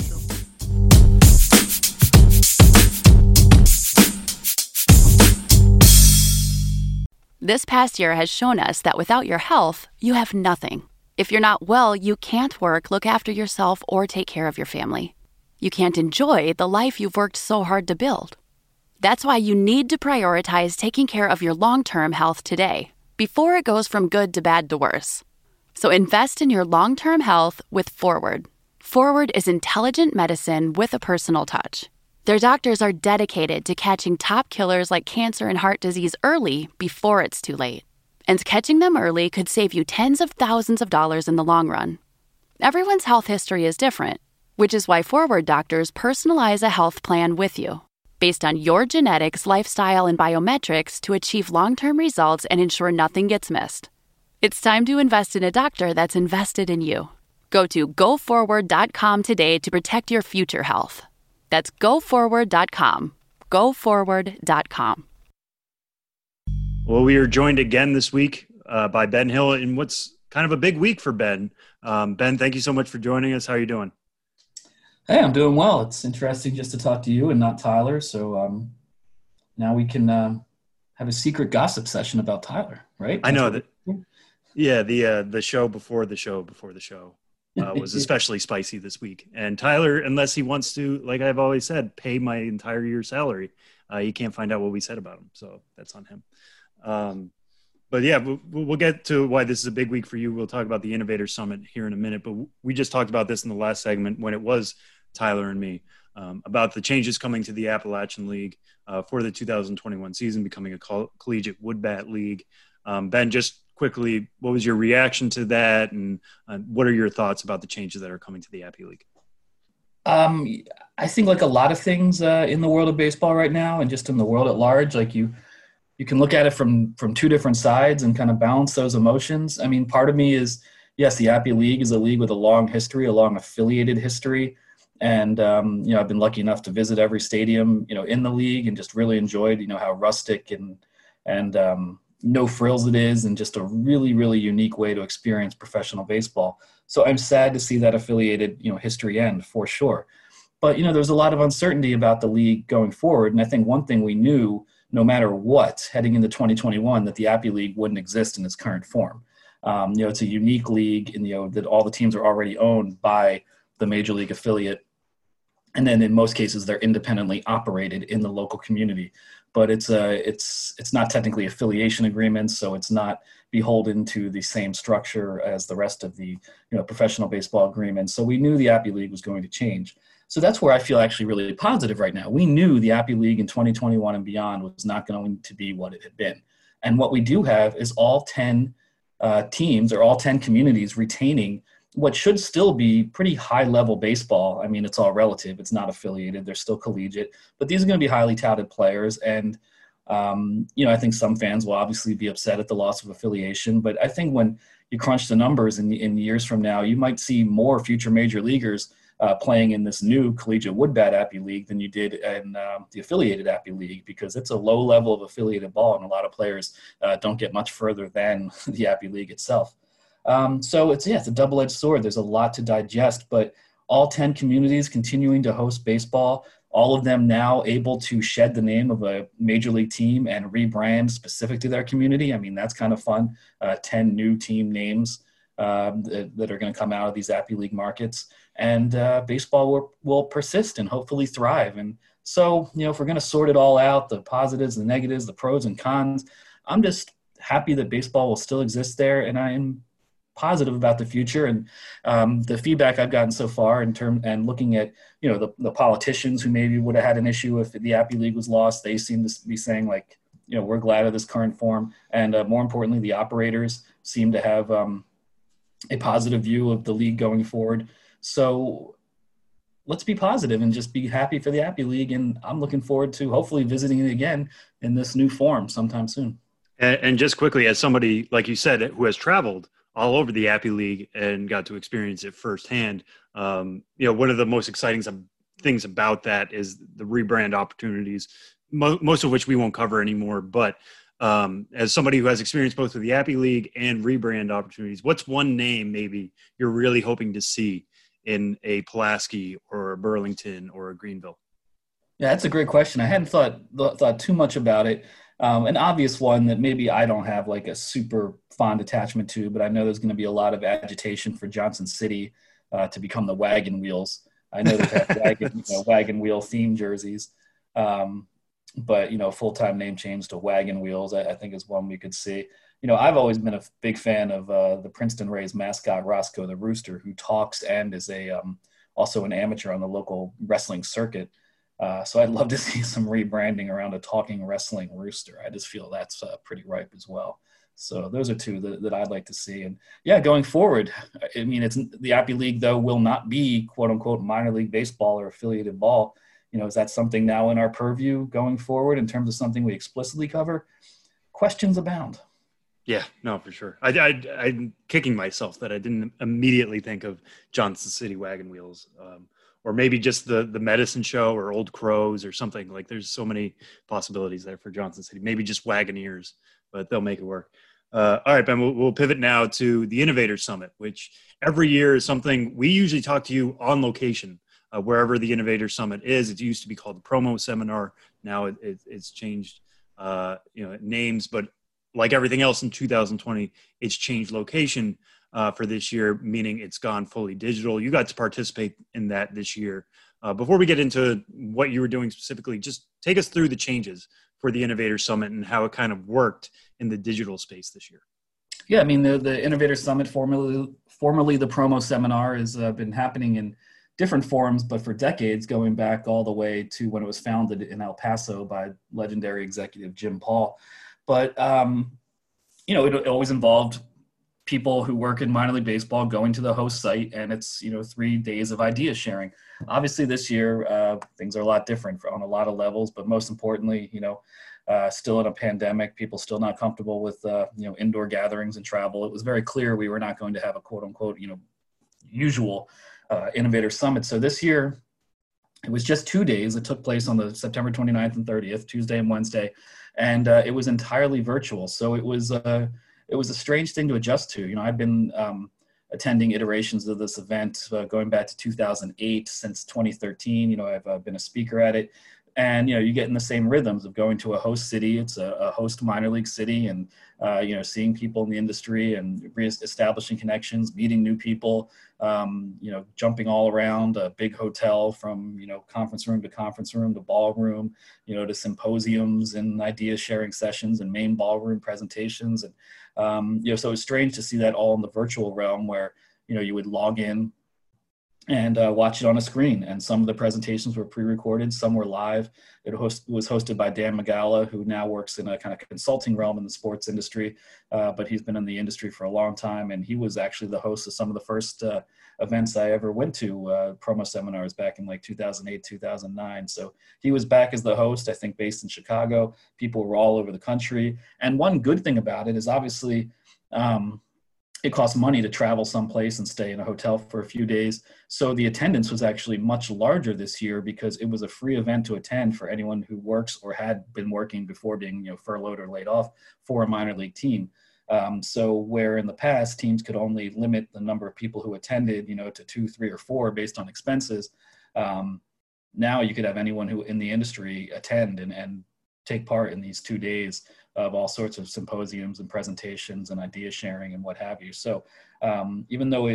Show. This past year has shown us that without your health, you have nothing. If you're not well, you can't work, look after yourself, or take care of your family. You can't enjoy the life you've worked so hard to build. That's why you need to prioritize taking care of your long-term health today, before it goes from good to bad to worse. So invest in your long-term health with Forward. Forward is intelligent medicine with a personal touch. Their doctors are dedicated to catching top killers like cancer and heart disease early before it's too late. And catching them early could save you tens of thousands of dollars in the long run. Everyone's health history is different, which is why Forward doctors personalize a health plan with you, based on your genetics, lifestyle, and biometrics to achieve long-term results and ensure nothing gets missed. It's time to invest in a doctor that's invested in you. Go to GoForward.com today to protect your future health. That's GoForward.com. GoForward.com. Well, we are joined again this week by Ben Hill in what's kind of a big week for Ben. Ben, thank you so much for joining us. How are you doing? Hey, I'm doing well. It's interesting just to talk to you and not Tyler. So now we can have a secret gossip session about Tyler, right? I know that. Yeah, the show before the show was especially spicy this week. And Tyler, unless he wants to, like I've always said, pay my entire year's salary, he can't find out what we said about him. So that's on him. But yeah, we'll get to why this is a big week for you. We'll talk about the Innovator Summit here in a minute. But we just talked about this in the last segment when it was Tyler and me, about the changes coming to the Appalachian League for the 2021 season, becoming a collegiate wood bat league. Ben, just quickly, what was your reaction to that, and what are your thoughts about the changes that are coming to the Appy League? I think like a lot of things in the world of baseball right now and just in the world at large, like you can look at it from two different sides and kind of balance those emotions. I mean, part of me is, yes, the Appy League is a league with a long history, a long affiliated history. And, I've been lucky enough to visit every stadium, in the league and just really enjoyed, how rustic and no frills it is and just a really, really unique way to experience professional baseball. So I'm sad to see that affiliated, history end for sure. But, there's a lot of uncertainty about the league going forward. And I think one thing we knew, no matter what, heading into 2021, that the Appy League wouldn't exist in its current form. It's a unique league and, that all the teams are already owned by the major league affiliate. And then in most cases, they're independently operated in the local community. But it's not technically affiliation agreements, so it's not beholden to the same structure as the rest of the professional baseball agreements. So we knew the Appy League was going to change. So that's where I feel actually really positive right now. We knew the Appy League in 2021 and beyond was not going to be what it had been. And what we do have is all 10 teams or all 10 communities retaining what should still be pretty high-level baseball. I mean, it's all relative. It's not affiliated. They're still collegiate. But these are going to be highly touted players. And, I think some fans will obviously be upset at the loss of affiliation. But I think when you crunch the numbers in years from now, you might see more future major leaguers playing in this new collegiate woodbat Appy League than you did in the affiliated Appy League, because it's a low level of affiliated ball, and a lot of players don't get much further than the Appy League itself. So it's a double-edged sword. There's a lot to digest, but all 10 communities continuing to host baseball, all of them now able to shed the name of a major league team and rebrand specific to their community. I mean, that's kind of fun. 10 new team names that are going to come out of these Appy League markets, and baseball will persist and hopefully thrive. And so, if we're going to sort it all out, the positives, the negatives, the pros and cons, I'm just happy that baseball will still exist there, and I am positive about the future. And the feedback I've gotten so far and looking at, the politicians who maybe would have had an issue if the Appy League was lost, they seem to be saying like, we're glad of this current form. And more importantly, the operators seem to have a positive view of the league going forward. So let's be positive and just be happy for the Appy League. And I'm looking forward to hopefully visiting it again in this new form sometime soon. And just quickly, as somebody, like you said, who has traveled all over the Appy League and got to experience it firsthand, one of the most exciting things about that is the rebrand opportunities, most of which we won't cover anymore. But as somebody who has experience both with the Appy League and rebrand opportunities, what's one name maybe you're really hoping to see in a Pulaski or a Burlington or a Greenville? Yeah, that's a great question. I hadn't thought too much about it. An obvious one that maybe I don't have like a super fond attachment to, but I know there's going to be a lot of agitation for Johnson City to become the Wagon Wheels. I know they've had wagon wheel theme jerseys, but full-time name change to Wagon Wheels, I think is one we could see. I've always been a big fan of the Princeton Rays mascot Roscoe the Rooster, who talks and is also an amateur on the local wrestling circuit. So I'd love to see some rebranding around a talking wrestling rooster. I just feel that's pretty ripe as well. So those are two that I'd like to see. And yeah, going forward, I mean, it's the Appy League, though, will not be quote unquote minor league baseball or affiliated ball. Is that something now in our purview going forward in terms of something we explicitly cover? Questions abound. Yeah, no, for sure. I'm kicking myself that I didn't immediately think of Johnson City Wagon Wheels. Or maybe just the Medicine Show or Old Crows or something. Like, there's so many possibilities there for Johnson City. Maybe just Wagoneers, but they'll make it work. All right, Ben, we'll pivot now to the Innovator Summit, which every year is something we usually talk to you on location, wherever the Innovator Summit is. It used to be called the Promo Seminar. Now it's changed names, but like everything else in 2020, it's changed location for this year, meaning it's gone fully digital. You got to participate in that this year. Before we get into what you were doing specifically, just take us through the changes for the Innovator Summit and how it kind of worked in the digital space this year. Yeah, I mean, the Innovator Summit, formerly the Promo Seminar, has been happening in different forms, but for decades, going back all the way to when it was founded in El Paso by legendary executive Jim Paul. But, it always involved people who work in minor league baseball going to the host site, and it's 3 days of idea sharing. Obviously this year things are a lot different on a lot of levels, but most importantly, still in a pandemic, people still not comfortable with indoor gatherings and travel. It was very clear we were not going to have a quote unquote usual Innovator Summit. So this year it was just 2 days. It took place on the September 29th and 30th, Tuesday and Wednesday, and it was entirely virtual. So it was a strange thing to adjust to. I've been attending iterations of this event going back to 2008. Since 2013, I've been a speaker at it. And, you get in the same rhythms of going to a host city. It's a host minor league city, and, seeing people in the industry and establishing connections, meeting new people, jumping all around a big hotel from, conference room to ballroom, to symposiums and idea sharing sessions and main ballroom presentations. And, so it's strange to see that all in the virtual realm where, you would log in and watch it on a screen. And some of the presentations were pre-recorded, some were live. It was hosted by Dan Magala, who now works in a kind of consulting realm in the sports industry, but he's been in the industry for a long time. And he was actually the host of some of the first events I ever went to, promo seminars back in like 2008, 2009. So he was back as the host, I think based in Chicago. People were all over the country. And one good thing about it is obviously, it costs money to travel someplace and stay in a hotel for a few days. So the attendance was actually much larger this year because it was a free event to attend for anyone who works or had been working before being, furloughed or laid off for a minor league team. So where in the past teams could only limit the number of people who attended, to 2, 3, or 4 based on expenses, now you could have anyone who in the industry attend and take part in these 2 days of all sorts of symposiums and presentations and idea sharing and what have you. So even though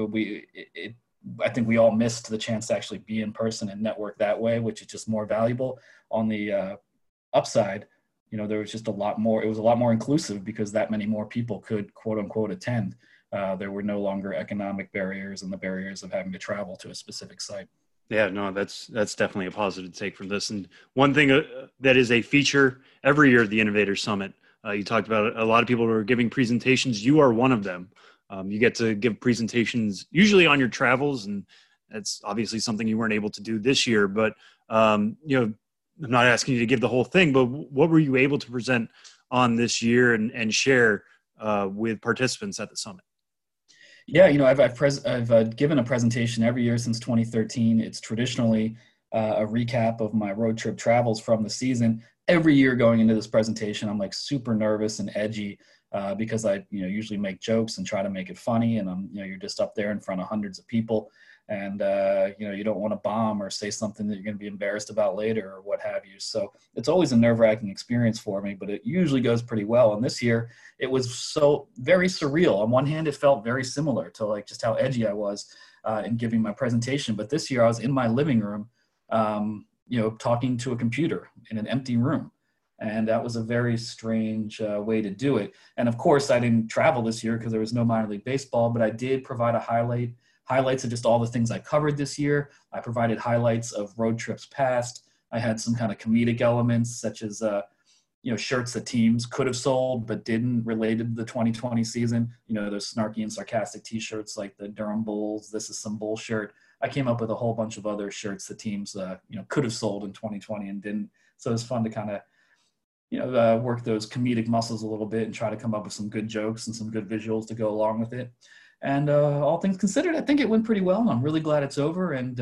I think we all missed the chance to actually be in person and network that way, which is just more valuable. On the upside, there was just a lot more. It was a lot more inclusive because that many more people could quote unquote attend. There were no longer economic barriers and the barriers of having to travel to a specific site. Yeah, no, that's definitely a positive take from this. And one thing that is a feature every year at the Innovator Summit, you talked about it, a lot of people are giving presentations. You are one of them. You get to give presentations usually on your travels, and that's obviously something you weren't able to do this year. But, I'm not asking you to give the whole thing, but what were you able to present on this year and share with participants at the summit? Yeah, I've given a presentation every year since 2013. It's traditionally a recap of my road trip travels from the season. Every year going into this presentation, I'm like super nervous and edgy because I usually make jokes and try to make it funny. And you're just up there in front of hundreds of people, and you don't want to bomb or say something that you're going to be embarrassed about later or what have you. So it's always a nerve-wracking experience for me, but it usually goes pretty well. And this year it was so very surreal. On one hand, it felt very similar to like just how edgy I was in giving my presentation. But this year I was in my living room, talking to a computer in an empty room. And that was a very strange way to do it. And of course I didn't travel this year because there was no minor league baseball, but I did provide highlights of just all the things I covered this year. I provided highlights of road trips past. I had some kind of comedic elements such as, shirts that teams could have sold but didn't related to the 2020 season. Those snarky and sarcastic t-shirts like the Durham Bulls, "This is some bullshit." I came up with a whole bunch of other shirts that teams, could have sold in 2020 and didn't. So it was fun to kind of, work those comedic muscles a little bit and try to come up with some good jokes and some good visuals to go along with it. And all things considered, I think it went pretty well, and I'm really glad it's over. And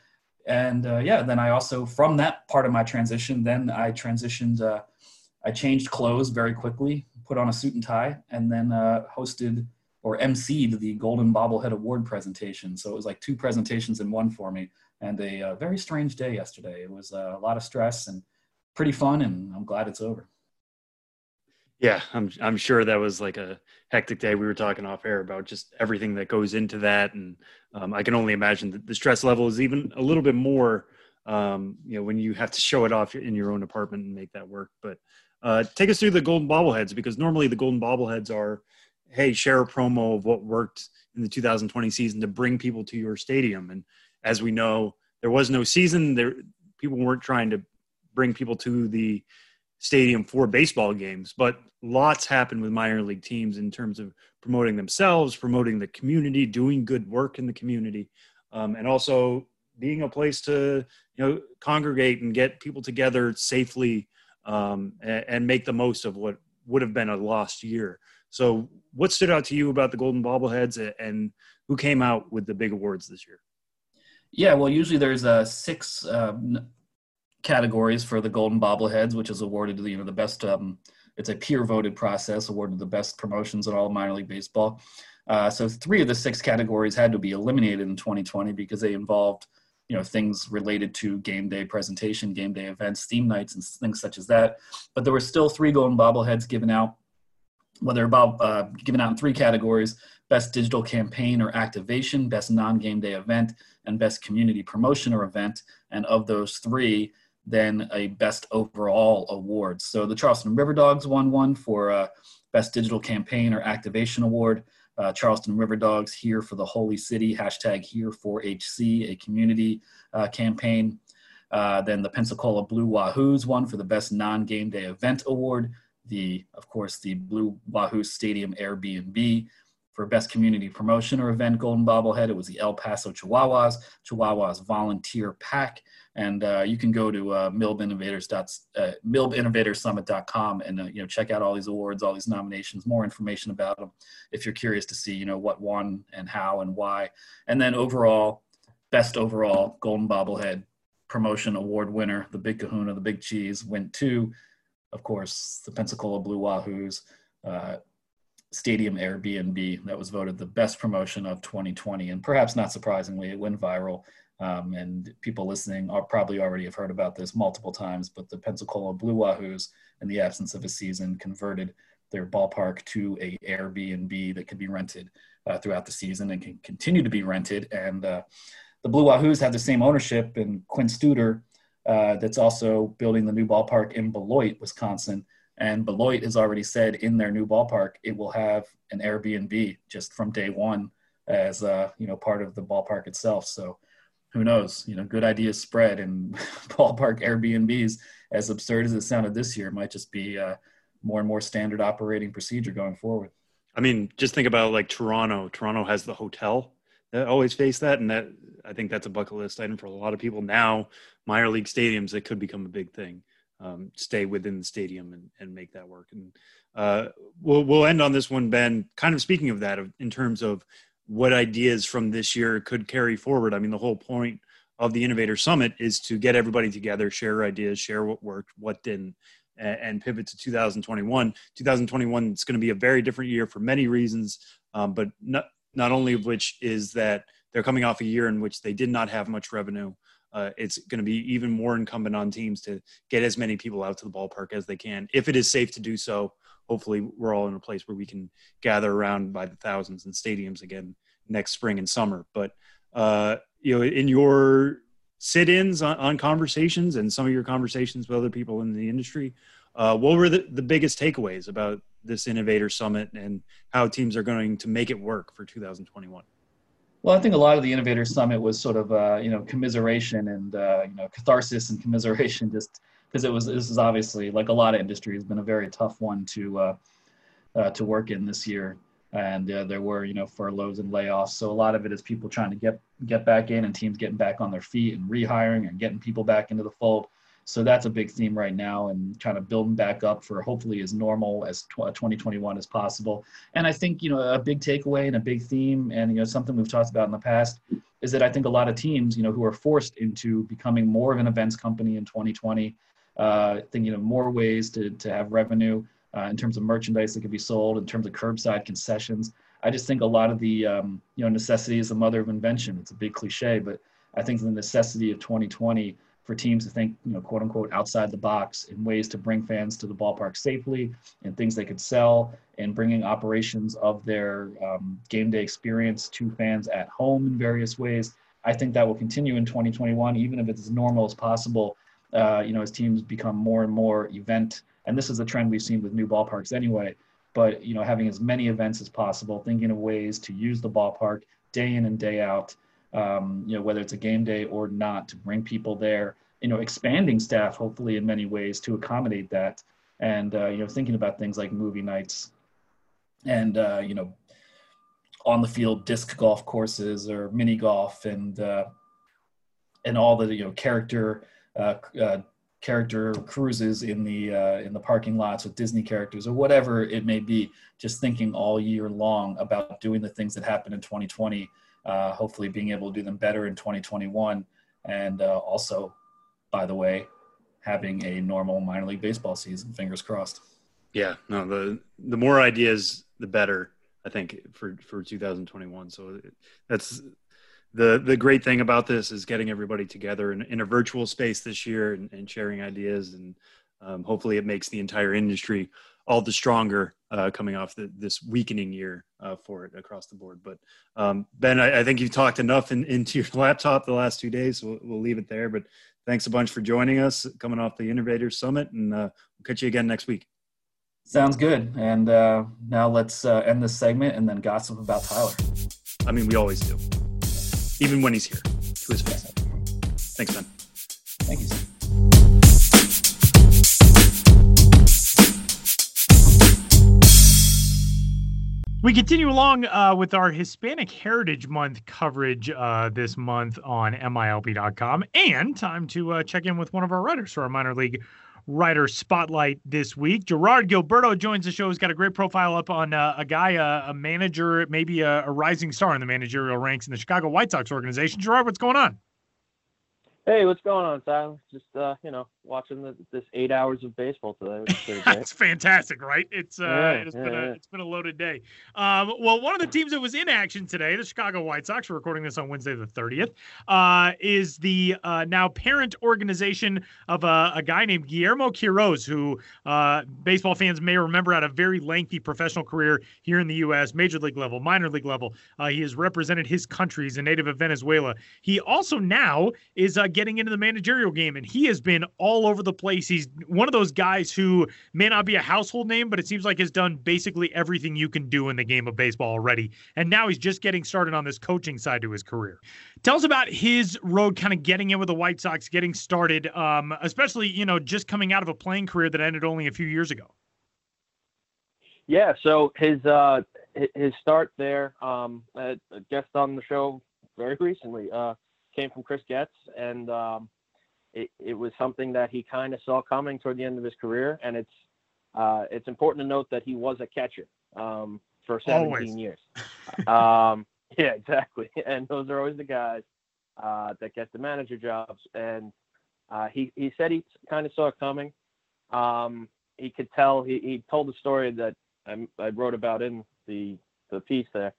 then I also, from that part of my transition, then I transitioned, I changed clothes very quickly, put on a suit and tie, and then hosted or emceed the Golden Bobblehead Award presentation. So it was like 2 presentations in one for me, and a very strange day yesterday. It was a lot of stress and pretty fun, and I'm glad it's over. Yeah, I'm sure that was like a hectic day. We were talking off air about just everything that goes into that, and I can only imagine that the stress level is even a little bit more, when you have to show it off in your own apartment and make that work. But take us through the Golden Bobbleheads, because normally the Golden Bobbleheads are, hey, share a promo of what worked in the 2020 season to bring people to your stadium. And as we know, there was no season. People weren't trying to bring people to the stadium for baseball games, but lots happened with minor league teams in terms of promoting themselves, promoting the community, doing good work in the community, and also being a place to congregate and get people together safely and make the most of what would have been a lost year. So what stood out to you about the Golden Bobbleheads, and who came out with the big awards this year? Yeah, well, usually there's 6 categories for the Golden Bobbleheads, which is awarded to the best. It's a peer voted process, awarded the best promotions in all of minor league baseball. So 3 of the 6 categories had to be eliminated in 2020 because they involved things related to game day presentation, game day events, theme nights, and things such as that. But there were still 3 Golden Bobbleheads given out. Given out in 3 categories: best digital campaign or activation, best non-game day event, and best community promotion or event. And of those 3, then a best overall award. So the Charleston River Dogs won one for best digital campaign or activation award. Charleston River Dogs, Here for the Holy City, #Here4HC, a community campaign. Then the Pensacola Blue Wahoos won for the best non-game day event award. Of course, the Blue Wahoo Stadium Airbnb. For Best Community Promotion or Event Golden Bobblehead, it was the El Paso Chihuahuas Volunteer Pack. And you can go to MILBInnovatorsummit.com and check out all these awards, all these nominations, more information about them if you're curious to see what won and how and why. And then best overall Golden Bobblehead Promotion Award winner, the Big Kahuna, the Big Cheese, went to, of course, the Pensacola Blue Wahoos Stadium Airbnb. That was voted the best promotion of 2020. And perhaps not surprisingly, it went viral. And people listening probably already have heard about this multiple times, but the Pensacola Blue Wahoos, in the absence of a season, converted their ballpark to a Airbnb that could be rented throughout the season and can continue to be rented. And the Blue Wahoos have the same ownership in Quinn Studer that's also building the new ballpark in Beloit, Wisconsin. And Beloit has already said in their new ballpark, it will have an Airbnb just from day one as, part of the ballpark itself. So who knows, good ideas spread, and ballpark Airbnbs, as absurd as it sounded this year, might just be more and more standard operating procedure going forward. I mean, just think about like Toronto. Toronto has the hotel that always face that. And that, I think that's a bucket list item for a lot of people. Now, minor league stadiums, that could become a big thing. Stay within the stadium and make that work. And we'll end on this one, Ben, kind of speaking of that, in terms of what ideas from this year could carry forward. I mean, the whole point of the Innovator Summit is to get everybody together, share ideas, share what worked, what didn't, and pivot to 2021. 2021 is going to be a very different year for many reasons, but not only of which is that they're coming off a year in which they did not have much revenue. It's going to be even more incumbent on teams to get as many people out to the ballpark as they can. If it is safe to do so, hopefully we're all in a place where we can gather around by the thousands in stadiums again next spring and summer. But, in your sit-ins on conversations and some of your conversations with other people in the industry, what were the biggest takeaways about this Innovator Summit and how teams are going to make it work for 2021? Well, I think a lot of the Innovator Summit was sort of, commiseration and, catharsis and commiseration, just because this is obviously, like a lot of industries, been a very tough one to work in this year. And there were, furloughs and layoffs. So a lot of it is people trying to get back in and teams getting back on their feet and rehiring and getting people back into the fold. So that's a big theme right now, and trying to build them back up for hopefully as normal as 2021 as possible. And I think, a big takeaway and a big theme, and, something we've talked about in the past, is that I think a lot of teams, who are forced into becoming more of an events company in 2020, think, more ways to have revenue in terms of merchandise that could be sold, in terms of curbside concessions. I just think a lot of the, necessity is the mother of invention. It's a big cliche, but I think the necessity of 2020 for teams to think, quote unquote, outside the box in ways to bring fans to the ballpark safely, and things they could sell, and bringing operations of their game day experience to fans at home in various ways. I think that will continue in 2021, even if it's as normal as possible, as teams become more and more event. And this is a trend we've seen with new ballparks anyway, but, having as many events as possible, thinking of ways to use the ballpark day in and day out, whether it's a game day or not, to bring people there, expanding staff, hopefully in many ways to accommodate that. And, thinking about things like movie nights and, on the field disc golf courses or mini golf and all the, character cruises in the parking lots with Disney characters or whatever it may be, just thinking all year long about doing the things that happened in 2020, hopefully being able to do them better in 2021. And also, by the way, having a normal minor league baseball season, fingers crossed. Yeah, no, the more ideas, the better, I think, for 2021. So that's the great thing about this, is getting everybody together in a virtual space this year and sharing ideas. And hopefully it makes the entire industry all the stronger coming off this weakening year for it across the board. But Ben, I think you've talked enough into your laptop the last 2 days, so we'll leave it there. But thanks a bunch for joining us coming off the Innovator Summit, and we'll catch you again next week. Sounds good. And now let's end this segment and then gossip about Tyler. I mean, we always do, even when he's here, to his face. Thanks, Ben. Thank you, Steve. We continue along with our Hispanic Heritage Month coverage this month on MILB.com, and time to check in with one of our writers for our minor league writer spotlight this week. Gerard Gilberto joins the show. He's got a great profile up on a guy, a manager, maybe a rising star in the managerial ranks in the Chicago White Sox organization. Gerard, what's going on? Hey, what's going on, Tyler? Just watching this 8 hours of baseball today, which is pretty great. It's fantastic, right? It's been a loaded day. Well, one of the teams that was in action today, the Chicago White Sox, we're recording this on Wednesday the 30th, is the now parent organization of a guy named Guillermo Quiroz, who baseball fans may remember had a very lengthy professional career here in the U.S., major league level, minor league level. He has represented his country. He's a native of Venezuela. He also now is getting into the managerial game, and he has been all over the place. He's one of those guys who may not be a household name, but it seems like has done basically everything you can do in the game of baseball already. And now he's just getting started on this coaching side to his career. Tell us about his road kind of getting in with the White Sox, getting started, especially, just coming out of a playing career that ended only a few years ago. Yeah, so his start there, a guest on the show very recently, came from Chris Getz, and it was something that he kind of saw coming toward the end of his career. And it's important to note that he was a catcher for 17 Always. years. Yeah, exactly. And those are always the guys that get the manager jobs. And he said he kind of saw it coming. He could tell. He told the story that I wrote about in the piece there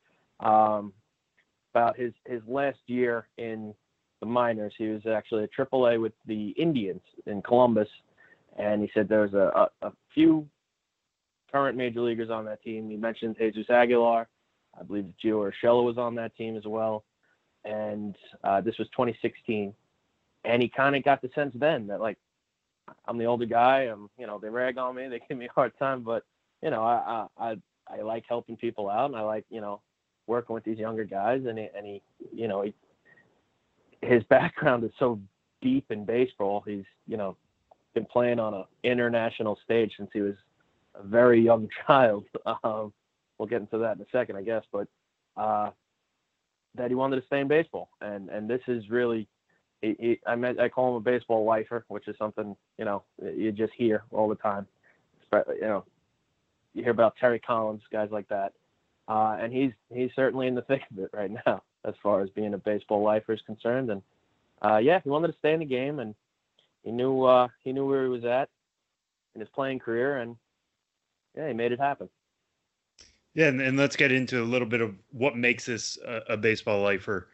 about his last year in the minors. He was actually a AAA with the Indians in Columbus, and he said there was a few current major leaguers on that team. He mentioned Jesus Aguilar. I believe Gio Urshela was on that team as well, and this was 2016. And he kind of got the sense then that, like, I'm the older guy. They rag on me, they give me a hard time, but I like helping people out, and I like working with these younger guys. And his background is so deep in baseball. He's, been playing on an international stage since he was a very young child. We'll get into that in a second, I guess, but that he wanted to stay in baseball. And this is really, I call him a baseball lifer, which is something, you just hear all the time. You hear about Terry Collins, guys like that. And he's certainly in the thick of it right now, as far as being a baseball lifer is concerned. And he wanted to stay in the game, and he knew where he was at in his playing career, and he made it happen. Yeah, and let's get into a little bit of what makes this a baseball lifer.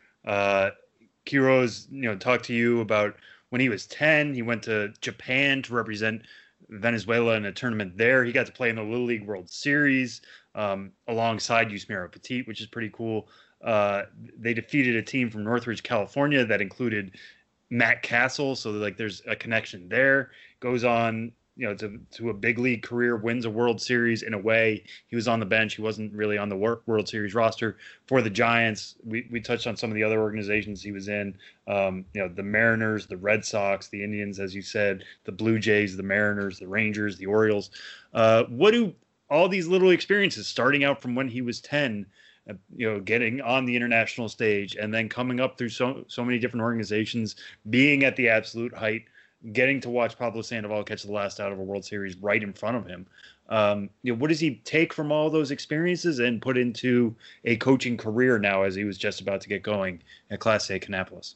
Quiroz, talked to you about when he was 10, he went to Japan to represent Venezuela in a tournament there. He got to play in the Little League World Series alongside Yusmeiro Petit, which is pretty cool. They defeated a team from Northridge, California that included Matt Castle. So there's a connection there. Goes on, to a big league career, wins a World Series in a way. He was on the bench. He wasn't really on the World Series roster for the Giants. We touched on some of the other organizations he was in, the Mariners, the Red Sox, the Indians, as you said, the Blue Jays, the Mariners, the Rangers, the Orioles. What do all these little experiences, starting out from when he was 10, getting on the international stage and then coming up through so many different organizations, being at the absolute height, getting to watch Pablo Sandoval catch the last out of a World Series right in front of him. What does he take from all those experiences and put into a coaching career now as he was just about to get going at Class A Kannapolis?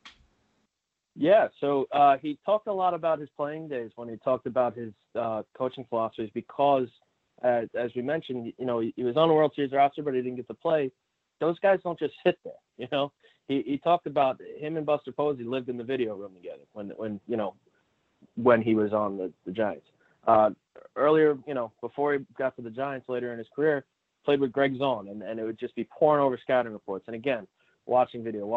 Yeah, so he talked a lot about his playing days when he talked about his coaching philosophies, because as we mentioned, he was on a World Series roster, but he didn't get to play. Those guys don't just sit there, He talked about him and Buster Posey lived in the video room together when he was on the Giants. Earlier, before he got to the Giants later in his career, played with Greg Zahn, and it would just be pouring over scouting reports. And again, watching video.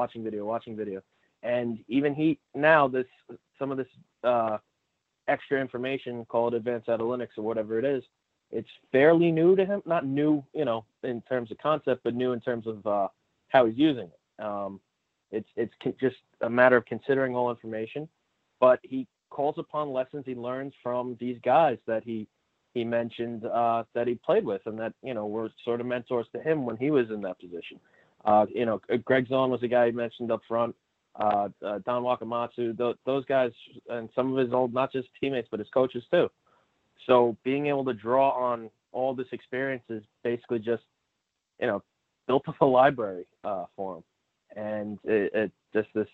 And even some of this extra information, call it advanced analytics or whatever it is, it's fairly new to him. Not new, in terms of concept, but new in terms of how he's using it. It's just a matter of considering all information, but he calls upon lessons he learns from these guys that he he mentioned that he played with and that, were sort of mentors to him when he was in that position. Greg Zone was a guy he mentioned up front. Don Wakamatsu, those guys, and some of his old, not just teammates, but his coaches too. So being able to draw on all this experience is basically just, built up a library for him. And it just this,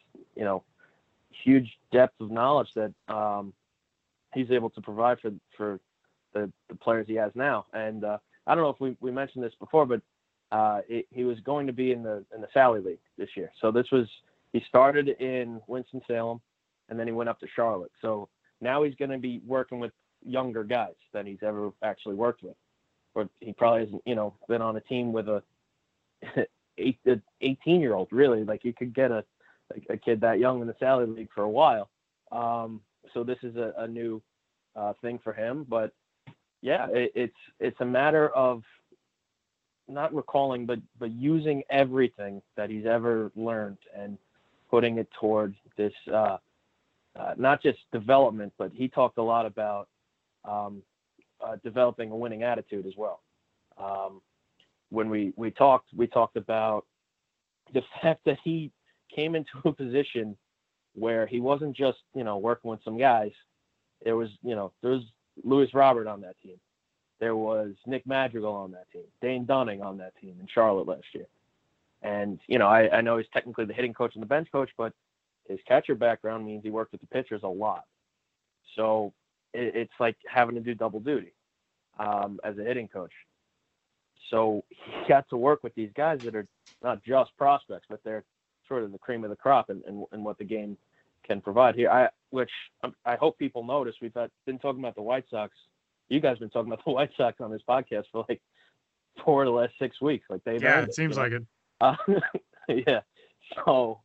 huge depth of knowledge that he's able to provide for the players he has now. And I don't know if we mentioned this before, but he was going to be in the Sally League this year. So he started in Winston-Salem, and then he went up to Charlotte. So now he's going to be working with younger guys than he's ever actually worked with. Or he probably hasn't, been on a team with a 18-year-old, really. Like, you could get a kid that young in the Sally League for a while. So this is a new thing for him. But, yeah, it's a matter of not recalling, but using everything that he's ever learned and putting it toward this, not just development, but he talked a lot about developing a winning attitude as well. When we talked about the fact that he came into a position where he wasn't just, working with some guys. There was Louis Robert on that team. There was Nick Madrigal on that team, Dane Dunning on that team in Charlotte last year. And, I know he's technically the hitting coach and the bench coach, but his catcher background means he worked with the pitchers a lot. So it's like having to do double duty as a hitting coach. So he got to work with these guys that are not just prospects, but they're sort of the cream of the crop and what the game can provide here. Which I hope people notice. We've been talking about the White Sox. You guys have been talking about the White Sox on this podcast for like 4 of the last 6 weeks. Like it seems like it. Yeah. So,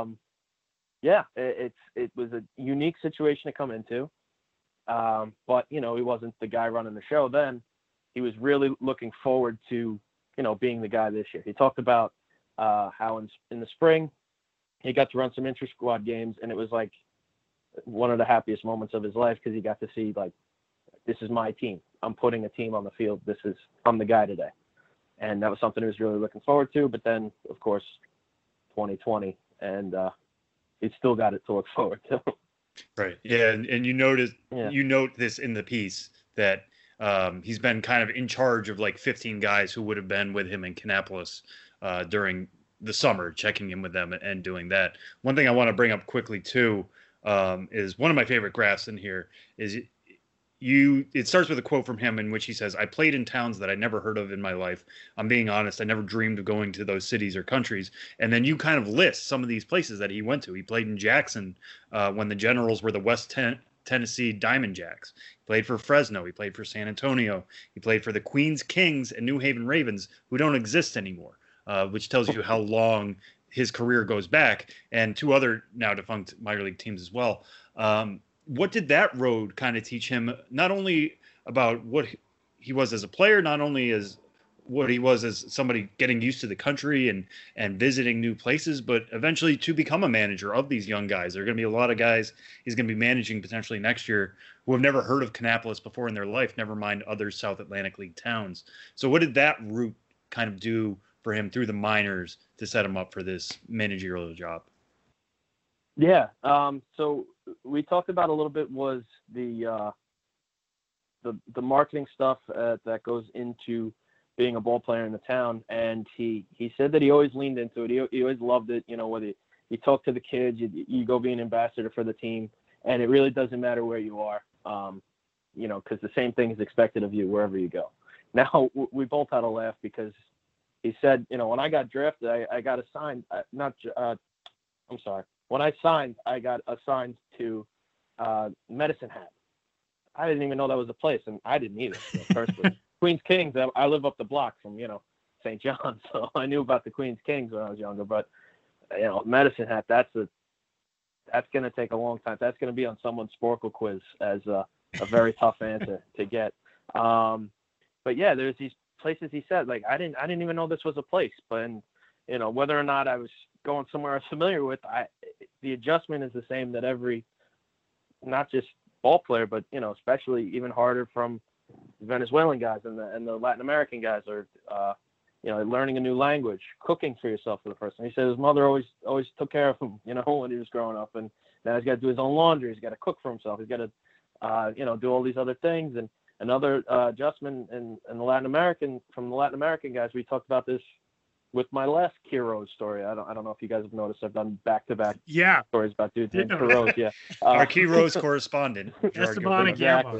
it was a unique situation to come into. But, he wasn't the guy running the show then. He was really looking forward to, being the guy this year. He talked about how in the spring he got to run some inter-squad games, and it was like one of the happiest moments of his life because he got to see, like, this is my team. I'm putting a team on the field. I'm the guy today. And that was something he was really looking forward to. But then, of course, 2020, and he's still got it to look forward to. Right. Yeah. And you note this in the piece that he's been kind of in charge of like 15 guys who would have been with him in Kannapolis during the summer, checking in with them and doing that. One thing I want to bring up quickly too is one of my favorite graphs in here is it starts with a quote from him in which he says, "I played in towns that I never heard of in my life. I'm being honest. I never dreamed of going to those cities or countries." And then you kind of list some of these places that he went to. He played in Jackson when the Generals were the West Tennessee Diamond Jacks. He played for Fresno. He played for San Antonio. He played for the Queens Kings and New Haven Ravens, who don't exist anymore, which tells you how long his career goes back, and 2 other now defunct minor league teams as well. What did that road kind of teach him, not only about what he was as a player, not only as what he was as somebody getting used to the country and visiting new places, but eventually to become a manager of these young guys? There are going to be a lot of guys he's going to be managing potentially next year who have never heard of Kannapolis before in their life, never mind other South Atlantic League towns. So what did that route kind of do for him through the minors to set him up for this managerial job? Yeah. So we talked about a little bit was the marketing stuff that goes into being a ball player in the town. And he said that he always leaned into it. He always loved it. Whether you talk to the kids, you go be an ambassador for the team, and it really doesn't matter where you are. Cause the same thing is expected of you wherever you go. Now we both had a laugh because he said, when I got drafted, I got assigned, when I signed, I got assigned to Medicine Hat. I didn't even know that was a place, and I didn't either, personally. Queens Kings, I live up the block from, St. John, so I knew about the Queens Kings when I was younger. But, Medicine Hat, that's going to take a long time. That's going to be on someone's Sporkle quiz as a very tough answer to get. But, yeah, there's these places he said, like, I didn't even know this was a place. But, whether or not I was going somewhere I was familiar with, the adjustment is the same that every, not just ball player, but, especially even harder from Venezuelan guys and the Latin American guys are, learning a new language, cooking for yourself for the first time. He said his mother always took care of him, when he was growing up, and now he's got to do his own laundry. He's got to cook for himself. He's got to, do all these other things. And another adjustment in the Latin American guys. We talked about this with my last Quiroz story. I don't know if you guys have noticed. I've done back-to-back stories about dudes named Quiroz. Yeah, our Quiroz correspondent. Esteban and Guillermo.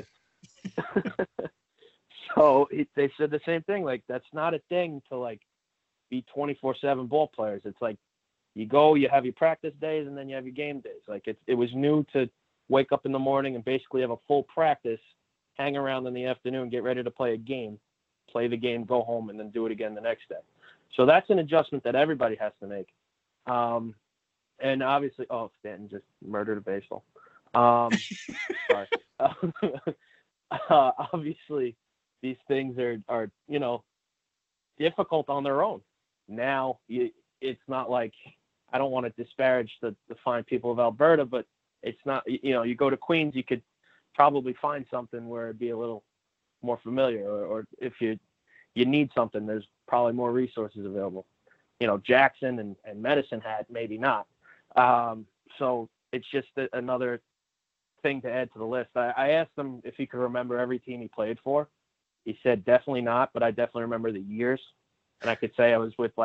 So they said the same thing. Like, that's not a thing to like be 24/7 ball players. It's like you go, you have your practice days, and then you have your game days. Like it was new to wake up in the morning and basically have a full practice, hang around in the afternoon, get ready to play a game, play the game, go home, and then do it again the next day. So that's an adjustment that everybody has to make. And obviously, Stanton just murdered a baseball. Sorry. Obviously, these things are difficult on their own. Now, it's not like, I don't want to disparage the fine people of Alberta, but it's not, you go to Queens, you could probably find something where it'd be a little more familiar, or if you need something, there's probably more resources available. Jackson and Medicine Hat, maybe not. So it's just another thing to add to the list. I asked him if he could remember every team he played for. He said definitely not, but I definitely remember the years. And I could say I was with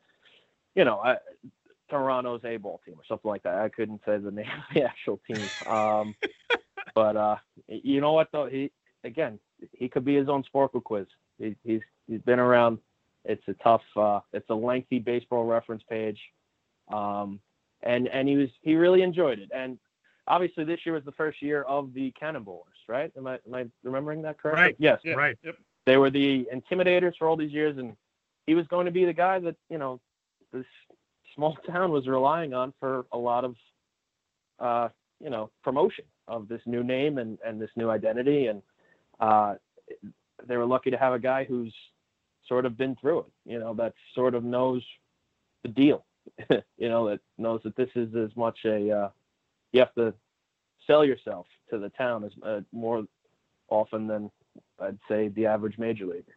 Toronto's A-ball team or something like that. I couldn't say the name of the actual team. But you know what, though? He could be his own Sporkle quiz. He's been around. It's a tough, it's a lengthy baseball reference page. And he really enjoyed it. And obviously this year was the first year of the Cannonballers, right? Am I remembering that correctly? Right. Yes. Yeah. Right. Yep. They were the intimidators for all these years, and he was going to be the guy that, this small town was relying on for a lot of, promotion of this new name and this new identity. And they were lucky to have a guy who's sort of been through it, that sort of knows the deal, that knows that this is as much you have to sell yourself to the town as more often than I'd say the average major leaguer.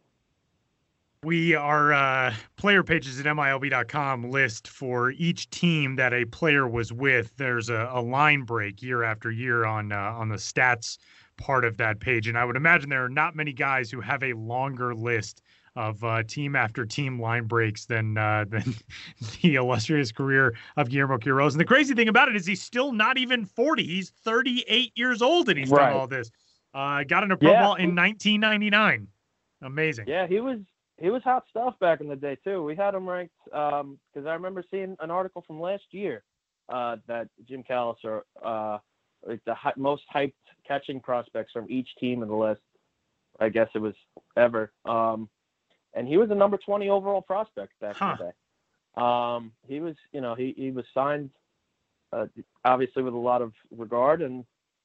We are player pages at MILB.com list for each team that a player was with. There's a line break year after year on the stats part of that page. And I would imagine there are not many guys who have a longer list of team after team line breaks than the illustrious career of Guillermo Quiroz. And the crazy thing about it is he's still not even 40. He's 38 years old and he's done all this. Got into pro ball in 1999. Amazing. Yeah, he was hot stuff back in the day too. We had him ranked because I remember seeing an article from last year that Jim Callis like the most hyped catching prospects from each team in the list, I guess it was ever. And he was a number 20 overall prospect back in the day. He was, he was signed obviously with a lot of regard, and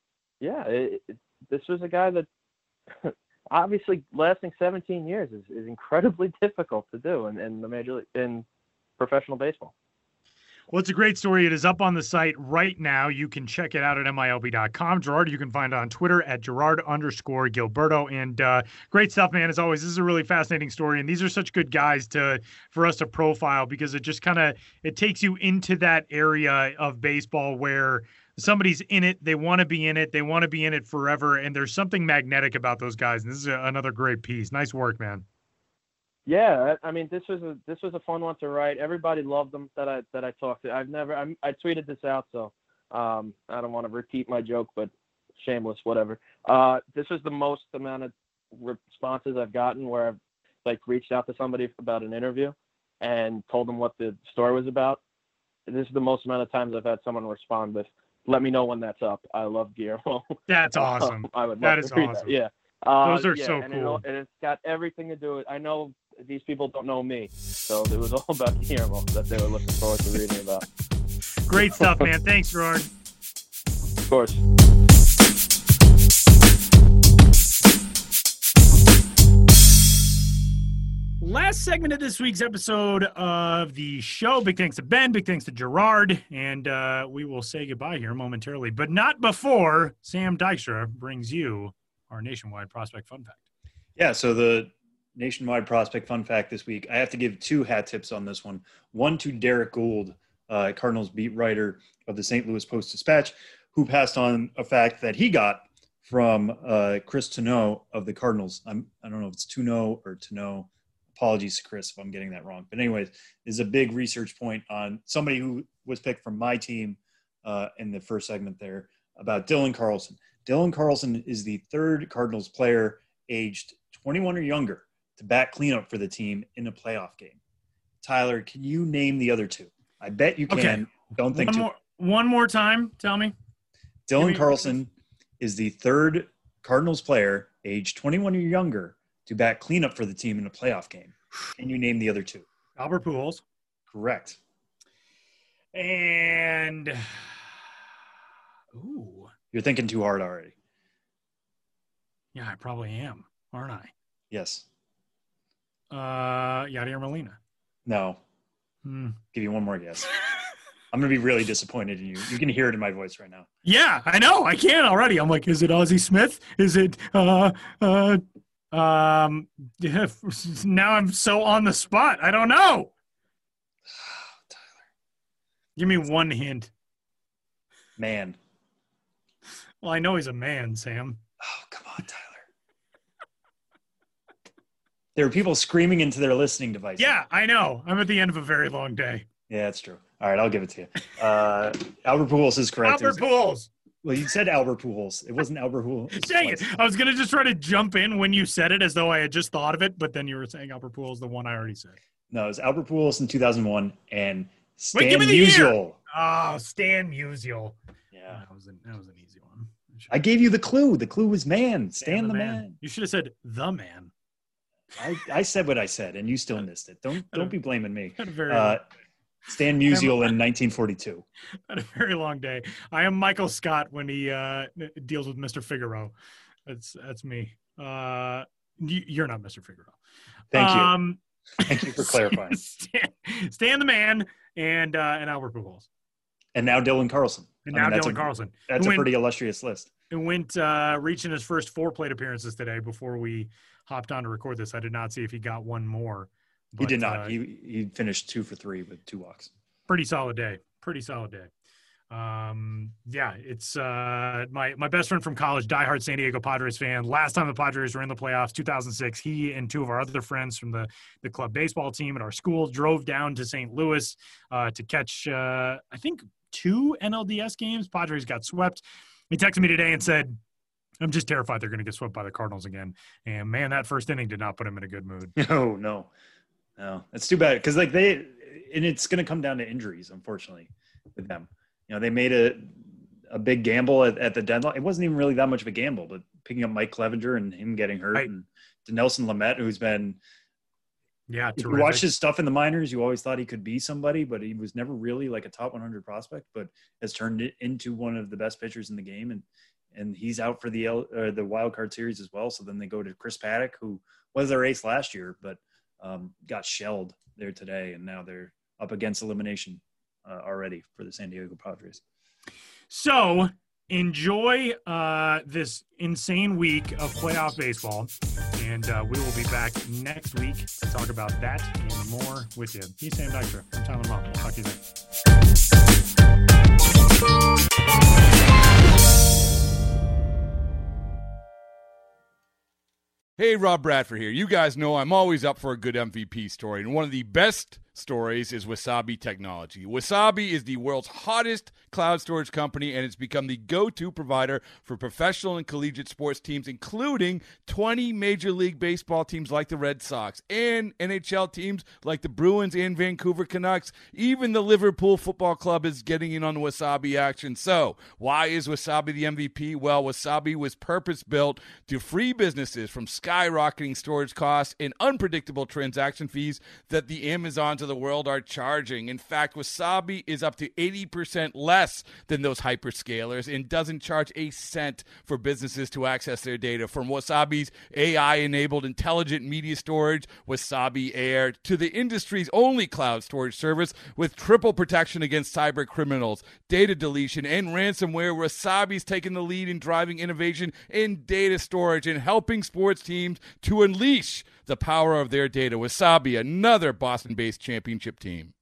this was a guy that obviously lasting 17 years is incredibly difficult to do in the major league, in professional baseball. Well, it's a great story. It is up on the site right now. You can check it out at MILB.com. Gerard, you can find on Twitter at Gerard_Gilberto. And great stuff, man, as always. This is a really fascinating story. And these are such good guys for us to profile, because it just it takes you into that area of baseball where somebody's in it. They want to be in it. They want to be in it forever. And there's something magnetic about those guys. And this is another great piece. Nice work, man. Yeah, I mean, this was a fun one to write. Everybody loved them that I talked to. I tweeted this out, so I don't want to repeat my joke, but shameless, whatever. This was the most amount of responses I've gotten where I've reached out to somebody about an interview and told them what the story was about. This is the most amount of times I've had someone respond with, "Let me know when that's up. I love Guillermo." That's awesome. I would love that is to read awesome. That. Yeah. Those are so cool. And it's got everything to do with, I know these people don't know me, so it was all about Guillermo that they were looking forward to reading about. Great stuff, man. Thanks, Gerard. Of course. Last segment of this week's episode of the show. Big thanks to Ben. Big thanks to Gerard. And we will say goodbye here momentarily, but not before Sam Dykstra brings you our nationwide prospect fun fact. Yeah, so the nationwide prospect fun fact this week, I have to give 2 hat tips on this one. One to Derek Gould, Cardinals beat writer of the St. Louis Post-Dispatch, who passed on a fact that he got from Chris Tuneau of the Cardinals. I don't know if it's Tuneau or Tuneau. Apologies to Chris if I'm getting that wrong. But anyways, is a big research point on somebody who was picked from my team in the first segment there about Dylan Carlson. Dylan Carlson is the 3rd Cardinals player aged 21 or younger to bat cleanup for the team in a playoff game. Tyler, can you name the other 2? I bet you can. Okay. Don't think one more time. Tell me. Dylan Carlson is the 3rd Cardinals player aged 21 or younger to bat cleanup for the team in a playoff game. Can you name the other 2? Albert Pujols. Correct. And ooh. You're thinking too hard already. Yeah, I probably am, aren't I? Yes. Yadier Molina. No. Give you one more guess. I'm going to be really disappointed in you. You can hear it in my voice right now. Yeah, I know. I can already. I'm like, is it Ozzie Smith? Is it yeah, now I'm so on the spot. I don't know. Tyler. Give me one hint. Man. Well, I know he's a man, Sam. Oh, come on, Tyler. There are people screaming into their listening devices. Yeah, I know. I'm at the end of a very long day. Yeah, that's true. All right, I'll give it to you. Albert Pujols is correct. Albert Pujols. Well, you said Albert Pujols. It wasn't Albert Pujols. Dang it. I was going to just try to jump in when you said it as though I had just thought of it, but then you were saying Albert Pujols, the one I already said. No, it was Albert Pujols in 2001 and Stan Wait, give me the Musial. year. Oh, Stan Musial. Yeah. That was an easy one. I gave you the clue. The clue was man. Stan the man. You should have said the man. I said what I said, and you still missed it. Don't be blaming me. Stan Musial in 1942. Had a very long day. I am Michael Scott when he deals with Mr. Figaro. That's me. You're not Mr. Figaro. Thank you. Thank you for clarifying. Stan the man and Albert Pujols. And now Dylan Carlson. Dylan Carlson. That's a pretty illustrious list. It went reaching his first 4 plate appearances today before we hopped on to record this. I did not see if he got one more. But, he did not. He finished 2 for 3 with 2 walks. Pretty solid day. Yeah, it's my best friend from college, diehard San Diego Padres fan. Last time the Padres were in the playoffs, 2006, he and 2 of our other friends from the club baseball team at our school drove down to St. Louis to catch, I think, 2 NLDS games. Padres got swept. He texted me today and said, I'm just terrified they're going to get swept by the Cardinals again. And, man, that first inning did not put him in a good mood. No. It's too bad because, it's going to come down to injuries, unfortunately, with them. They made a big gamble at the deadline. It wasn't even really that much of a gamble, but picking up Mike Clevenger and him getting hurt, and Dinelson Lamet, who's been if you watch his stuff in the minors, you always thought he could be somebody, but he was never really like a top 100 prospect, but has turned it into one of the best pitchers in the game. And he's out for the wild card series as well. So then they go to Chris Paddock, who was their ace last year, but got shelled there today. And now they're up against elimination already for the San Diego Padres. So enjoy this insane week of playoff baseball. And we will be back next week to talk about that and more with you. He's Sam Dykstra. I'm Tyler Mom. We'll talk to you then. Hey, Rob Bradford here. You guys know I'm always up for a good MVP story, and one of the best stories is Wasabi Technology. Wasabi is the world's hottest cloud storage company, and it's become the go-to provider for professional and collegiate sports teams, including 20 Major League Baseball teams like the Red Sox and NHL teams like the Bruins and Vancouver Canucks. Even the Liverpool Football Club is getting in on the Wasabi action. So, why is Wasabi the MVP? Well, Wasabi was purpose-built to free businesses from skyrocketing storage costs and unpredictable transaction fees that the Amazons of the world are charging. In fact, Wasabi is up to 80% less than those hyperscalers and doesn't charge a cent for businesses to access their data. From Wasabi's AI-enabled intelligent media storage, Wasabi Air, to the industry's only cloud storage service with triple protection against cyber criminals, data deletion, and ransomware, Wasabi's taken the lead in driving innovation in data storage and helping sports teams to unleash the power of their data. Wasabi, another Boston-based championship team.